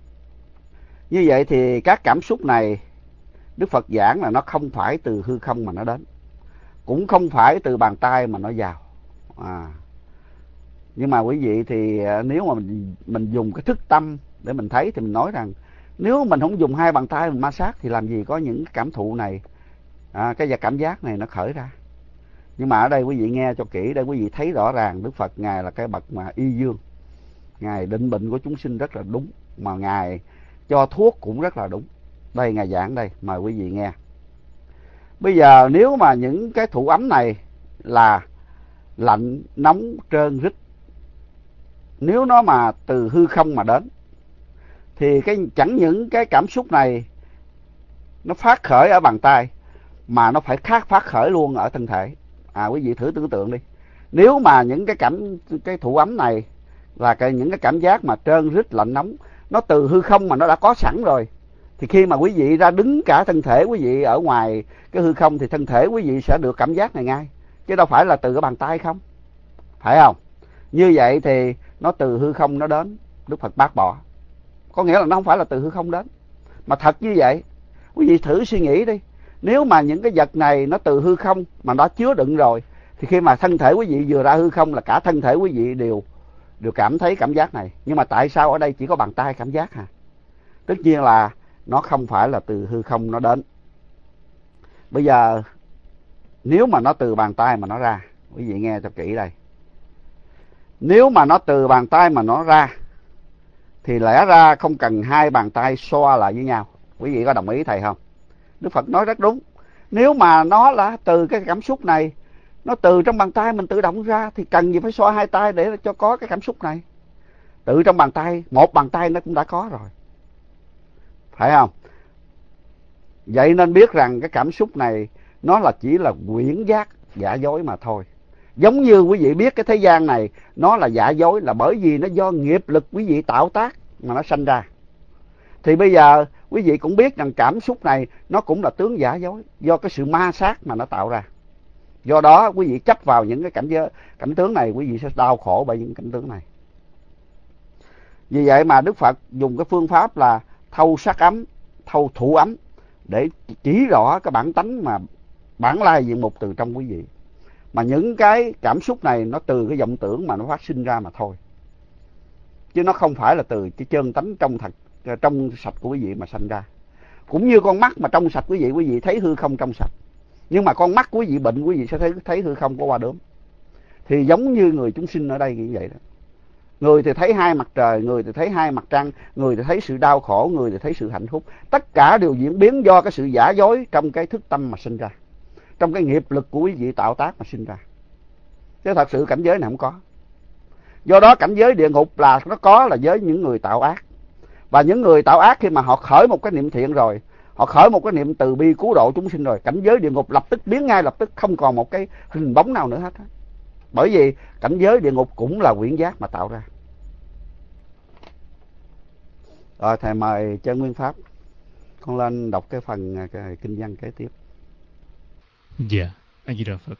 Như vậy thì các cảm xúc này Đức Phật giảng là nó không phải từ hư không mà nó đến, cũng không phải từ bàn tay mà nó vào. À. Nhưng mà quý vị thì nếu mà mình, mình dùng cái thức tâm để mình thấy thì mình nói rằng nếu mình không dùng hai bàn tay mình ma sát thì làm gì có những cảm thụ này, à, cái cảm giác này nó khởi ra. Nhưng mà ở đây quý vị nghe cho kỹ, đây quý vị thấy rõ ràng Đức Phật Ngài là cái bậc mà y dương. Ngài định bệnh của chúng sinh rất là đúng, mà Ngài cho thuốc cũng rất là đúng. Đây Ngài giảng đây, mời quý vị nghe. Bây giờ nếu mà những cái thụ ấm này là lạnh, nóng, trơn, rít, nếu nó mà từ hư không mà đến, thì cái chẳng những cái cảm xúc này nó phát khởi ở bàn tay, mà nó phải khác phát khởi luôn ở thân thể. À, quý vị thử tưởng tượng đi. Nếu mà những cái cảm cái thụ ấm này là cái, những cái cảm giác mà trơn, rít, lạnh, nóng, nó từ hư không mà nó đã có sẵn rồi, thì khi mà quý vị ra đứng cả thân thể quý vị ở ngoài cái hư không, thì thân thể quý vị sẽ được cảm giác này ngay, chứ đâu phải là từ cái bàn tay không, phải không? Như vậy thì nó từ hư không nó đến, Đức Phật bác bỏ. Có nghĩa là nó không phải là từ hư không đến. Mà thật như vậy, quý vị thử suy nghĩ đi. Nếu mà những cái vật này nó từ hư không mà nó chứa đựng rồi, thì khi mà thân thể quý vị vừa ra hư không là cả thân thể quý vị đều đều cảm thấy cảm giác này. Nhưng mà tại sao ở đây chỉ có bàn tay cảm giác hả? Tất nhiên là nó không phải là từ hư không nó đến. Bây giờ nếu mà nó từ bàn tay mà nó ra, quý vị nghe cho kỹ đây. Nếu mà nó từ bàn tay mà nó ra thì lẽ ra không cần hai bàn tay xoa lại với nhau. Quý vị có đồng ý thầy không? Đức Phật nói rất đúng. Nếu mà nó là từ cái cảm xúc này, nó từ trong bàn tay mình tự động ra, thì cần gì phải xoa hai tay để cho có cái cảm xúc này. Tự trong bàn tay, một bàn tay nó cũng đã có rồi, phải không? Vậy nên biết rằng cái cảm xúc này nó là chỉ là quyển giác giả dối mà thôi. Giống như quý vị biết cái thế gian này nó là giả dối, là bởi vì nó do nghiệp lực quý vị tạo tác mà nó sanh ra. Thì bây giờ quý vị cũng biết rằng cảm xúc này nó cũng là tướng giả dối, do cái sự ma sát mà nó tạo ra. Do đó quý vị chấp vào những cái cảnh giới, cảnh tướng này, quý vị sẽ đau khổ bởi những cảnh tướng này. Vì vậy mà Đức Phật dùng cái phương pháp là thâu sắc ấm, thâu thủ ấm để chỉ rõ cái bản tánh mà bản lai diện mục từ trong quý vị. Mà những cái cảm xúc này nó từ cái vọng tưởng mà nó phát sinh ra mà thôi, chứ nó không phải là từ cái chân tánh trong thật, trong sạch của quý vị mà sanh ra. Cũng như con mắt mà trong sạch quý vị, quý vị thấy hư không trong sạch. Nhưng mà con mắt quý vị bệnh, quý vị sẽ thấy, thấy hư không có qua đốm. Thì giống như người chúng sinh ở đây như vậy đó. Người thì thấy hai mặt trời, người thì thấy hai mặt trăng, người thì thấy sự đau khổ, người thì thấy sự hạnh phúc. Tất cả đều diễn biến do cái sự giả dối trong cái thức tâm mà sinh ra, trong cái nghiệp lực của quý vị tạo tác mà sinh ra. Chứ thật sự cảnh giới này không có. Do đó cảnh giới địa ngục là nó có là với những người tạo ác. Và những người tạo ác khi mà họ khởi một cái niệm thiện rồi, họ khởi một cái niệm từ bi cứu độ chúng sinh rồi, cảnh giới địa ngục lập tức biến ngay lập tức, không còn một cái hình bóng nào nữa hết. Bởi vì cảnh giới địa ngục cũng là quyển giác mà tạo ra. Rồi thầy mời Chân Nguyên Pháp, con lên đọc cái phần cái kinh văn kế tiếp. Dạ, A Di Đà Phật.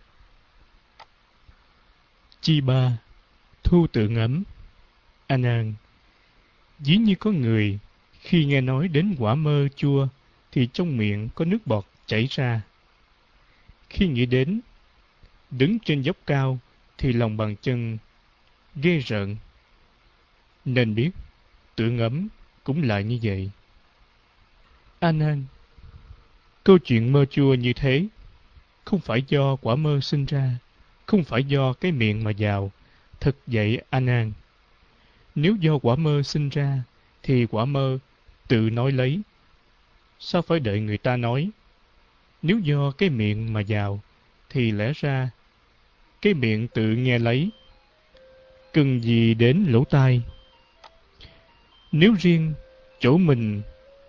Chi ba, thu tượng ấm. A Nan, ví như có người khi nghe nói đến quả mơ chua thì trong miệng có nước bọt chảy ra. Khi nghĩ đến đứng trên dốc cao thì lòng bàn chân ghê rợn. Nên biết tượng ấm cũng là như vậy. A Nan, câu chuyện mơ chua như thế không phải do quả mơ sinh ra, không phải do cái miệng mà vào. Thật vậy A Nan. Nếu do quả mơ sinh ra thì quả mơ tự nói lấy. Sao phải đợi người ta nói? Nếu do cái miệng mà vào thì lẽ ra cái miệng tự nghe lấy. Cần gì đến lỗ tai? Nếu riêng chỗ mình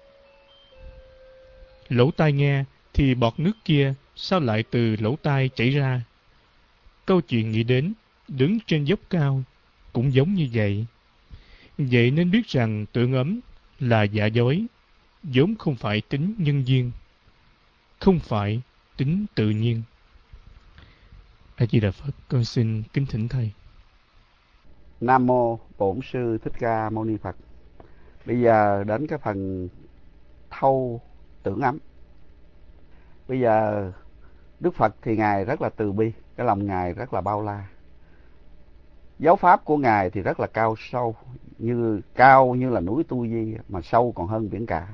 lỗ tai nghe thì bọt nước kia sao lại từ lỗ tai chảy ra? Câu chuyện nghĩ đến đứng trên dốc cao cũng giống như vậy. Vậy nên biết rằng tượng ấm là giả dối, vốn không phải tính nhân duyên, không phải tính tự nhiên. A Di Đà Phật, con xin kính thỉnh thầy. Nam mô Bổn Sư Thích Ca Mâu Ni Phật. Bây giờ đến cái phần thâu tưởng ấm. Bây giờ Đức Phật thì Ngài rất là từ bi, cái lòng Ngài rất là bao la. Giáo pháp của Ngài thì rất là cao sâu, như cao như là núi Tu Di, mà sâu còn hơn biển cả.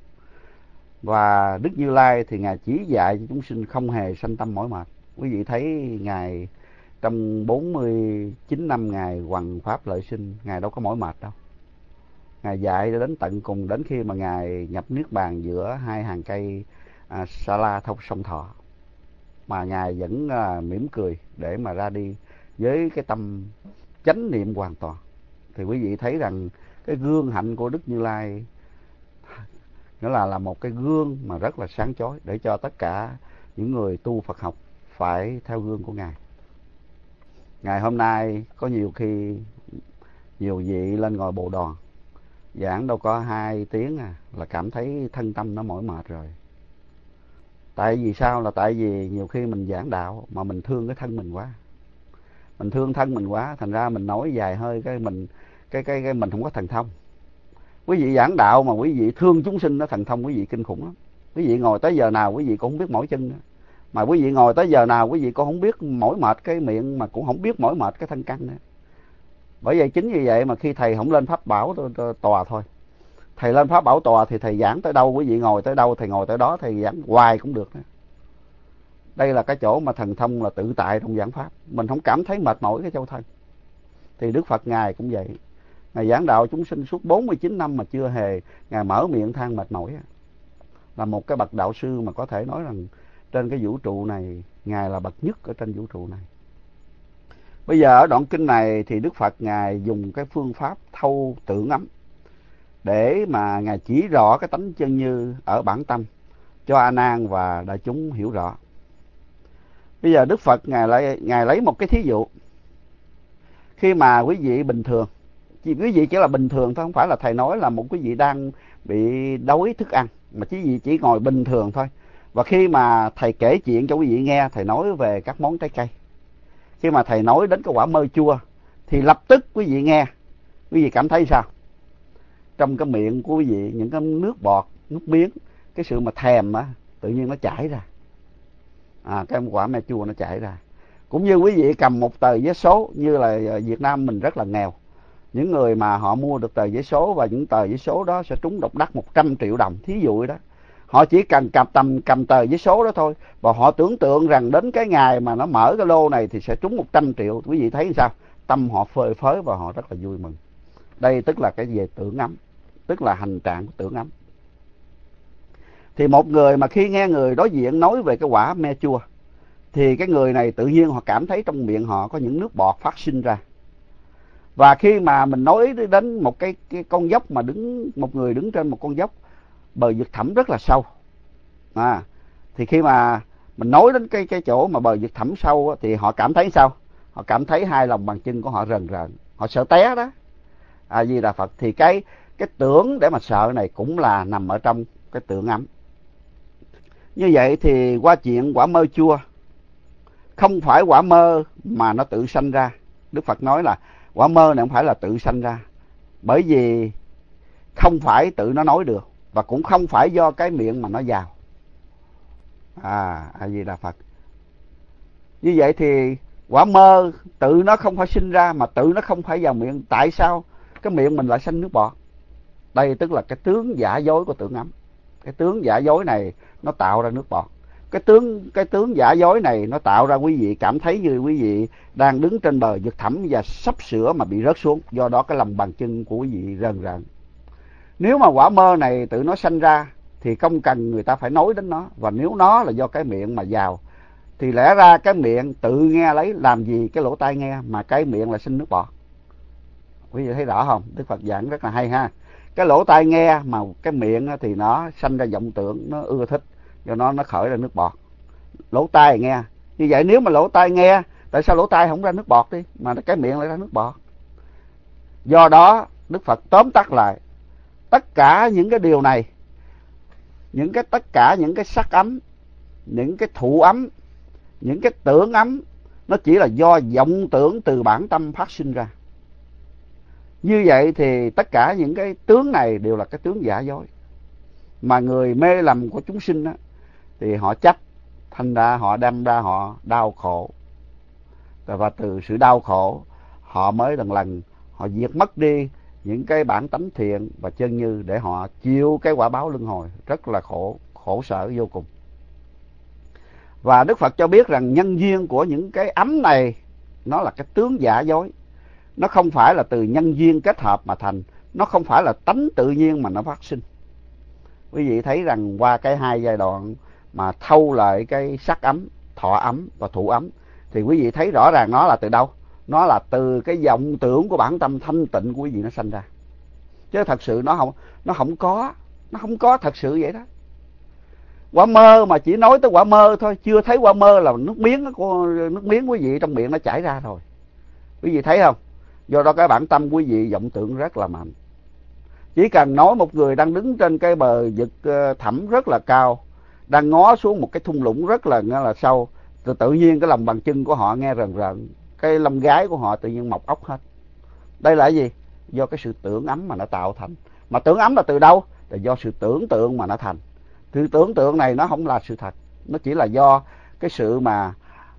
Và Đức Như Lai thì Ngài chỉ dạy cho chúng sinh không hề sanh tâm mỏi mệt. Quý vị thấy Ngài trong bốn mươi chín năm Ngài hoằng pháp lợi sinh, Ngài đâu có mỏi mệt đâu. Ngài dạy đến tận cùng, đến khi mà Ngài nhập niết bàn giữa hai hàng cây à, Sa La thông sông Thọ, mà Ngài vẫn à, mỉm cười để mà ra đi với cái tâm chánh niệm hoàn toàn. Thì quý vị thấy rằng cái gương hạnh của Đức Như Lai nghĩa là là một cái gương mà rất là sáng chói, để cho tất cả những người tu Phật học phải theo gương của Ngài. Ngày hôm nay có nhiều khi nhiều vị lên ngồi Bồ Đoàn giảng đâu có hai tiếng à là cảm thấy thân tâm nó mỏi mệt rồi. Tại vì sao? Là tại vì nhiều khi mình giảng đạo mà mình thương cái thân mình quá, mình thương thân mình quá, thành ra mình nói dài hơi cái mình cái cái cái mình không có thần thông. Quý vị giảng đạo mà quý vị thương chúng sinh, nó thần thông quý vị kinh khủng lắm. Quý vị ngồi tới giờ nào quý vị cũng không biết mỏi chân nữa. Mà quý vị ngồi tới giờ nào quý vị cũng không biết mỏi mệt cái miệng, mà cũng không biết mỏi mệt cái thân căn nữa. Bởi vậy chính vì vậy mà khi thầy không lên pháp bảo tòa thôi, thầy lên pháp bảo tòa thì thầy giảng tới đâu quý vị ngồi tới đâu, thầy ngồi tới đó, thầy giảng hoài cũng được nữa. Đây là cái chỗ mà thần thông là tự tại trong giảng pháp, mình không cảm thấy mệt mỏi cái châu thân. Thì Đức Phật Ngài cũng vậy, Ngài giảng đạo chúng sinh suốt bốn mươi chín năm mà chưa hề Ngài mở miệng than mệt mỏi. Là một cái bậc đạo sư mà có thể nói rằng trên cái vũ trụ này Ngài là bậc nhất ở trên vũ trụ này. Bây giờ ở đoạn kinh này thì Đức Phật Ngài dùng cái phương pháp thâu tưởng ấm để mà Ngài chỉ rõ cái tánh chân như ở bản tâm cho A Nan và đại chúng hiểu rõ. Bây giờ Đức Phật Ngài lấy, Ngài lấy một cái thí dụ. Khi mà quý vị bình thường, quý vị chỉ là bình thường thôi, không phải là thầy nói là một quý vị đang bị đói thức ăn, mà quý vị chỉ ngồi bình thường thôi. Và khi mà thầy kể chuyện cho quý vị nghe, thầy nói về các món trái cây. Khi mà thầy nói đến cái quả mơ chua thì lập tức quý vị nghe, quý vị cảm thấy sao? Trong cái miệng của quý vị những cái nước bọt, nước miếng, cái sự mà thèm á tự nhiên nó chảy ra. À, cái quả me chua nó chảy ra. Cũng như quý vị cầm một tờ vé số, như là Việt Nam mình rất là nghèo. Những người mà họ mua được tờ vé số và những tờ vé số đó sẽ trúng độc đắc một trăm triệu đồng, thí dụ đó. Họ chỉ cần cầm tầm cầm tờ vé số đó thôi, và họ tưởng tượng rằng đến cái ngày mà nó mở cái lô này thì sẽ trúng một trăm triệu. Quý vị thấy sao? Tâm họ phơi phới và họ rất là vui mừng. Đây tức là cái về tưởng ấm, tức là hành trạng của tưởng ấm. Thì một người mà khi nghe người đối diện nói về cái quả me chua thì cái người này tự nhiên họ cảm thấy trong miệng họ có những nước bọt phát sinh ra. Và khi mà mình nói đến một cái, cái con dốc mà đứng một người đứng trên một con dốc bờ vực thẳm rất là sâu, à, thì khi mà mình nói đến cái cái chỗ mà bờ vực thẳm sâu thì họ cảm thấy sao? Họ cảm thấy hai lòng bàn chân của họ rần rần, họ sợ té đó. A Di Đà Phật. Thì cái cái tưởng để mà sợ này cũng là nằm ở trong cái tưởng ấm. Như vậy thì qua chuyện quả mơ chua, không phải quả mơ mà nó tự sanh ra. Đức Phật nói là quả mơ này không phải là tự sanh ra, bởi vì không phải tự nó nói được, và cũng không phải do cái miệng mà nó vào. À, A Di Đà Phật. Như vậy thì quả mơ tự nó không phải sinh ra, mà tự nó không phải vào miệng. Tại sao cái miệng mình lại sanh nước bọt? Đây tức là cái tướng giả dối của tưởng ấm. Cái tướng giả dối này nó tạo ra nước bọt. Cái tướng cái tướng giả dối này nó tạo ra quý vị cảm thấy như quý vị đang đứng trên bờ vực thẳm và sắp sửa mà bị rớt xuống. Do đó cái lòng bàn chân của quý vị rờn rợn. Nếu mà quả mơ này tự nó sanh ra thì không cần người ta phải nói đến nó. Và nếu nó là do cái miệng mà vào thì lẽ ra cái miệng tự nghe lấy, làm gì cái lỗ tai nghe mà cái miệng là sinh nước bọt. Quý vị thấy rõ không? Đức Phật giảng rất là hay ha. Cái lỗ tai nghe mà cái miệng thì nó sanh ra vọng tưởng, nó ưa thích, do nó nó khởi ra nước bọt. Lỗ tai nghe. Như vậy nếu mà lỗ tai nghe, tại sao lỗ tai không ra nước bọt đi, mà cái miệng lại ra nước bọt? Do đó Đức Phật tóm tắt lại, tất cả những cái điều này, những cái tất cả những cái sắc ấm, những cái thụ ấm, những cái tưởng ấm, nó chỉ là do vọng tưởng từ bản tâm phát sinh ra. Như vậy thì tất cả những cái tướng này đều là cái tướng giả dối. Mà người mê lầm của chúng sinh á, thì họ chấp, thành ra họ đâm ra họ đau khổ. Và từ sự đau khổ, họ mới lần lần họ diệt mất đi những cái bản tánh thiện và chân như để họ chịu cái quả báo luân hồi rất là khổ, khổ sở vô cùng. Và Đức Phật cho biết rằng nhân duyên của những cái ấm này nó là cái tướng giả dối. Nó không phải là từ nhân duyên kết hợp mà thành, nó không phải là tánh tự nhiên mà nó phát sinh. Quý vị thấy rằng qua cái hai giai đoạn mà thâu lại cái sắc ấm, thọ ấm và thụ ấm thì quý vị thấy rõ ràng nó là từ đâu? Nó là từ cái vọng tưởng của bản tâm thanh tịnh của quý vị nó sanh ra. Chứ thật sự nó không nó không có, nó không có thật sự vậy đó. Quả mơ mà chỉ nói tới quả mơ thôi, chưa thấy quả mơ là nước miếng nước miếng quý vị trong miệng nó chảy ra rồi. Quý vị thấy không? Do đó cái bản tâm quý vị vọng tưởng rất là mạnh. Chỉ cần nói một người đang đứng trên cái bờ vực thẳm rất là cao, đang ngó xuống một cái thung lũng rất là là sâu, tự, tự nhiên cái lòng bàn chân của họ nghe rần rợn, cái lông gái của họ tự nhiên mọc ốc hết. Đây là cái gì? Do cái sự tưởng ấm mà nó tạo thành. Mà tưởng ấm là từ đâu? Là do sự tưởng tượng mà nó thành. Sự tưởng tượng này nó không là sự thật, nó chỉ là do cái sự mà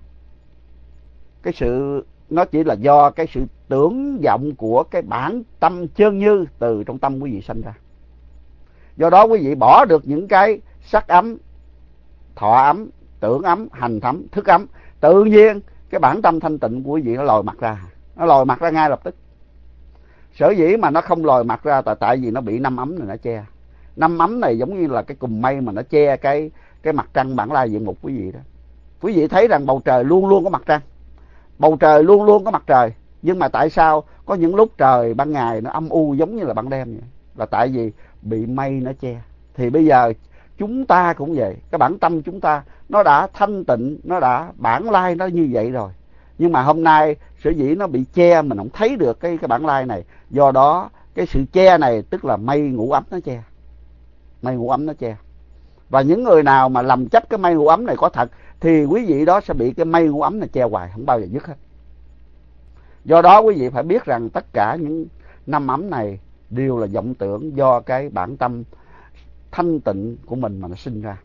cái sự nó chỉ là do cái sự tưởng vọng của cái bản tâm chân như từ trong tâm quý vị sanh ra. Do đó quý vị bỏ được những cái sắc ấm, thọ ấm, tưởng ấm, hành ấm, thức ấm, tự nhiên cái bản tâm thanh tịnh của quý vị nó lòi mặt ra, nó lòi mặt ra ngay lập tức. Sở dĩ mà nó không lòi mặt ra là tại vì nó bị năm ấm này nó che. Năm ấm này giống như là cái cùm mây mà nó che cái cái mặt trăng bản lai diện mục quý vị đó. Quý vị thấy rằng bầu trời luôn luôn có mặt trăng, bầu trời luôn luôn có mặt trời, nhưng mà tại sao có những lúc trời ban ngày nó âm u giống như là ban đêm vậy? Là tại vì bị mây nó che. Thì bây giờ chúng ta cũng vậy, cái bản tâm chúng ta nó đã thanh tịnh, nó đã bản lai nó như vậy rồi, nhưng mà hôm nay sở dĩ nó bị che, mình không thấy được cái cái bản lai này. Do đó cái sự che này tức là mây ngũ ấm nó che, mây ngũ ấm nó che. Và những người nào mà lầm chấp cái mây ngũ ấm này có thật thì quý vị đó sẽ bị cái mây ngũ ấm này che hoài, không bao giờ dứt hết. Do đó quý vị phải biết rằng tất cả những năm ấm này đều là vọng tưởng do cái bản tâm thanh tịnh của mình mà nó sinh ra.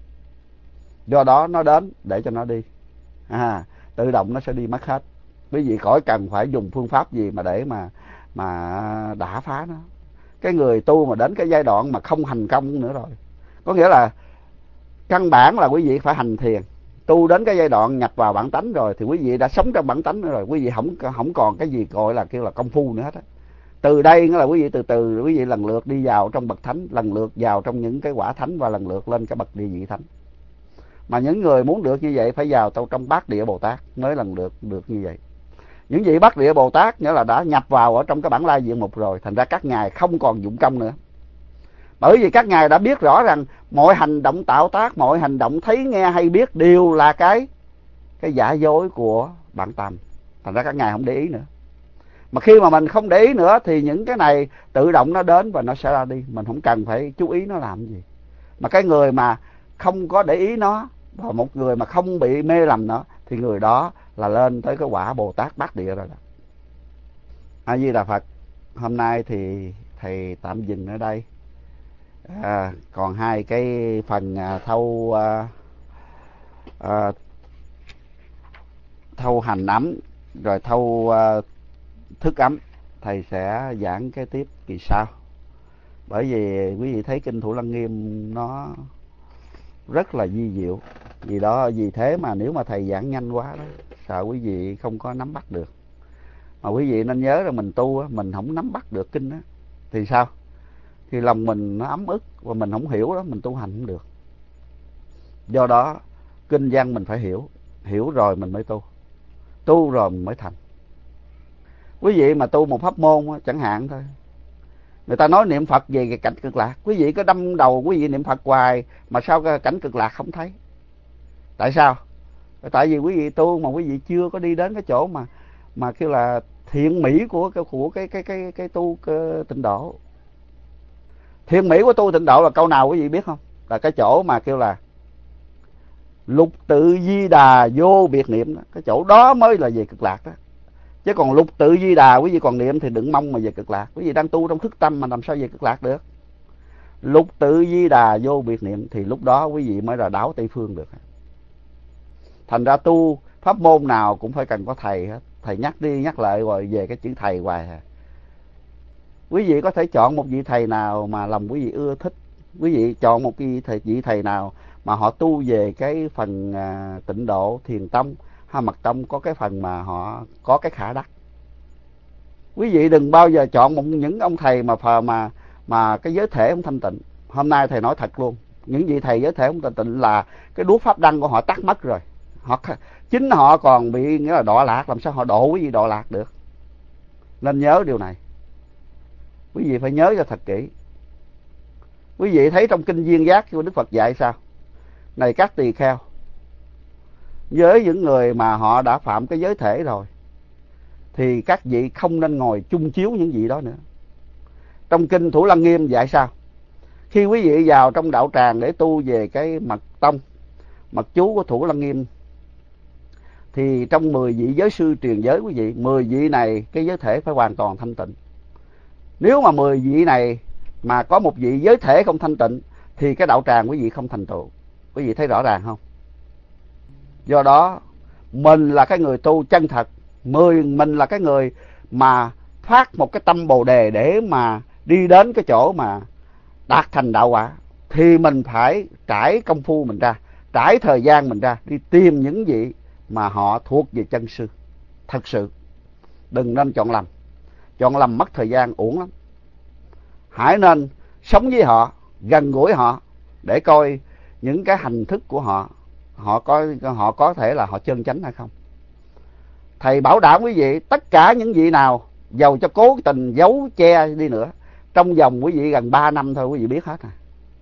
Do đó nó đến để cho nó đi, à, tự động nó sẽ đi mất hết. Quý vị khỏi cần phải dùng phương pháp gì mà để mà mà đả phá nó. Cái người tu mà đến cái giai đoạn mà không hành công nữa rồi, có nghĩa là căn bản là quý vị phải hành thiền, tu đến cái giai đoạn nhập vào bản tánh rồi thì quý vị đã sống trong bản tánh nữa rồi, quý vị không không còn cái gì gọi là kêu là công phu nữa hết á. Từ đây nghĩa là quý vị từ từ quý vị lần lượt đi vào trong bậc thánh, lần lượt vào trong những cái quả thánh và lần lượt lên cái bậc địa vị thánh. Mà những người muốn được như vậy phải vào trong bát địa Bồ Tát mới lần lượt được như vậy. Những vị bát địa Bồ Tát nghĩa là đã nhập vào ở trong cái bản lai diện mục rồi, thành ra các ngài không còn dụng công nữa. Bởi vì các ngài đã biết rõ rằng mọi hành động tạo tác, mọi hành động thấy nghe hay biết đều là cái cái giả dối của bản tâm. Thành ra các ngài không để ý nữa. Mà khi mà mình không để ý nữa thì những cái này tự động nó đến và nó sẽ ra đi, mình không cần phải chú ý nó làm gì. Mà cái người mà không có để ý nó và một người mà không bị mê lầm nó thì người đó là lên tới cái quả Bồ Tát bát địa rồi đó. A Di Đà Phật. Hôm nay thì thầy tạm dừng ở đây. À, còn hai cái phần à, thâu à, à, thâu hành ấm rồi thâu à, thức ấm thầy sẽ giảng cái tiếp kỳ sau. Bởi vì quý vị thấy kinh Thủ Lăng Nghiêm nó rất là vi diệu. Vì đó vì thế mà nếu mà thầy giảng nhanh quá đó, sợ quý vị không có nắm bắt được. Mà quý vị nên nhớ là mình tu mình không nắm bắt được kinh đó thì sao? Thì lòng mình nó ấm ức và mình không hiểu đó, mình tu hành không được. Do đó kinh văn mình phải hiểu, hiểu rồi mình mới tu, tu rồi mình mới thành. Quý vị mà tu một pháp môn chẳng hạn thôi, người ta nói niệm Phật về cái cảnh cực lạc, quý vị có đâm đầu quý vị niệm Phật hoài mà sao cái cảnh cực lạc không thấy? Tại sao? Tại vì quý vị tu mà quý vị chưa có đi đến cái chỗ mà mà kêu là thiện mỹ của của cái cái cái cái tu cái tịnh độ. Thiện mỹ của tu tịnh độ là câu nào quý vị biết không? Là cái chỗ mà kêu là lục tự di đà vô biệt niệm đó. Cái chỗ đó mới là về cực lạc đó. Chứ còn lục tự di đà quý vị còn niệm thì đừng mong mà về cực lạc. Quý vị đang tu trong thức tâm mà làm sao về cực lạc được? Lục tự di đà vô biệt niệm thì lúc đó quý vị mới là đáo Tây Phương được. Thành ra tu pháp môn nào cũng phải cần có thầy hết. Thầy nhắc đi nhắc lại rồi về cái chữ thầy hoài à. Quý vị có thể chọn một vị thầy nào mà lòng quý vị ưa thích. Quý vị chọn một vị thầy, vị thầy nào mà họ tu về cái phần à, tịnh độ, thiền tông hay mật tông, có cái phần mà họ có cái khả đắc. Quý vị đừng bao giờ chọn một những ông thầy mà phờ mà mà cái giới thể không thanh tịnh. Hôm nay thầy nói thật luôn, những vị thầy giới thể không thanh tịnh là cái đuốc pháp đăng của họ tắt mất rồi. Họ chính họ còn bị nghĩa là đọa lạc, làm sao họ độ quý vị đọa lạc được? Nên nhớ điều này. Quý vị phải nhớ cho thật kỹ. Quý vị thấy trong kinh Duyên Giác của Đức Phật dạy sao? Này các tỳ kheo, với những người mà họ đã phạm cái giới thể rồi thì các vị không nên ngồi chung chiếu những vị đó nữa. Trong kinh Thủ Lăng Nghiêm dạy sao? Khi quý vị vào trong đạo tràng để tu về cái mật tông, mật chú của Thủ Lăng Nghiêm, thì trong mười vị giới sư truyền giới quý vị, mười vị này cái giới thể phải hoàn toàn thanh tịnh. Nếu mà mười vị này mà có một vị giới thể không thanh tịnh thì cái đạo tràng quý vị không thành tựu. Quý vị thấy rõ ràng không? Do đó mình là cái người tu chân thật, mười mình là cái người mà phát một cái tâm bồ đề để mà đi đến cái chỗ mà đạt thành đạo quả, thì mình phải trải công phu mình ra, trải thời gian mình ra, đi tìm những vị mà họ thuộc về chân sư thật sự. Đừng nên chọn lầm, chọn lầm mất thời gian uổng lắm. Hãy nên sống với họ, gần gũi họ để coi những cái hành thức của họ, họ có họ có thể là họ chân chánh hay không. Thầy bảo đảm quý vị, tất cả những vị nào dầu cho cố tình giấu che đi nữa, trong vòng quý vị gần ba năm thôi quý vị biết hết à.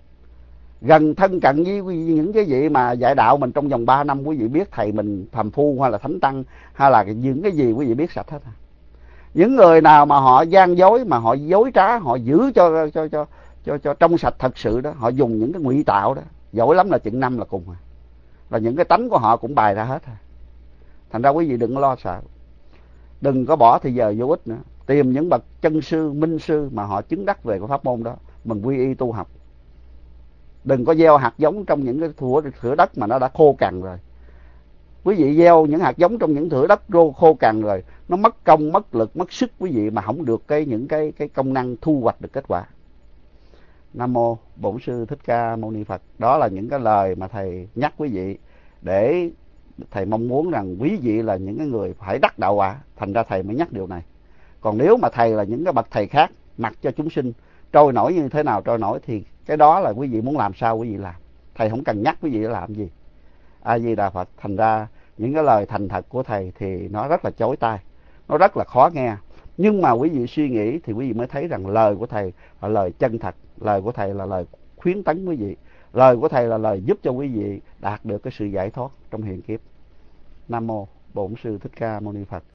Gần thân cận với những cái vị mà dạy đạo mình trong vòng ba năm quý vị biết thầy mình phàm phu hay là thánh tăng hay là những cái gì quý vị biết sạch hết à. Những người nào mà họ gian dối, mà họ dối trá, họ giữ cho cho cho cho cho trong sạch thật sự đó, họ dùng những cái ngụy tạo đó, giỏi lắm là chừng năm là cùng à. Và những cái tánh của họ cũng bày ra hết à. Thành ra quý vị đừng lo sợ, đừng có bỏ thời giờ vô ích nữa, tìm những bậc chân sư, minh sư mà họ chứng đắc về cái pháp môn đó, mình quy y tu học. Đừng có gieo hạt giống trong những cái thửa, thửa đất mà nó đã khô cằn rồi. Quý vị gieo những hạt giống trong những thửa đất khô cằn rồi, nó mất công, mất lực, mất sức quý vị mà không được cái những cái cái công năng thu hoạch được kết quả. Nam mô Bổn Sư Thích Ca Mâu Ni Phật. Đó là những cái lời mà thầy nhắc quý vị, để thầy mong muốn rằng quý vị là những cái người phải đắc đạo quả, thành ra thầy mới nhắc điều này. Còn nếu mà thầy là những cái bậc thầy khác, mặc cho chúng sinh trôi nổi như thế nào trôi nổi, thì cái đó là quý vị muốn làm sao quý vị làm, thầy không cần nhắc quý vị để làm gì. A Di Đà Phật. Thành ra những cái lời thành thật của thầy thì nó rất là chói tai, nó rất là khó nghe, nhưng mà quý vị suy nghĩ thì quý vị mới thấy rằng lời của thầy là lời chân thật, lời của thầy là lời khuyến tấn quý vị, lời của thầy là lời giúp cho quý vị đạt được cái sự giải thoát trong hiện kiếp. Nam mô Bổn Sư Thích Ca Mâu Ni Phật.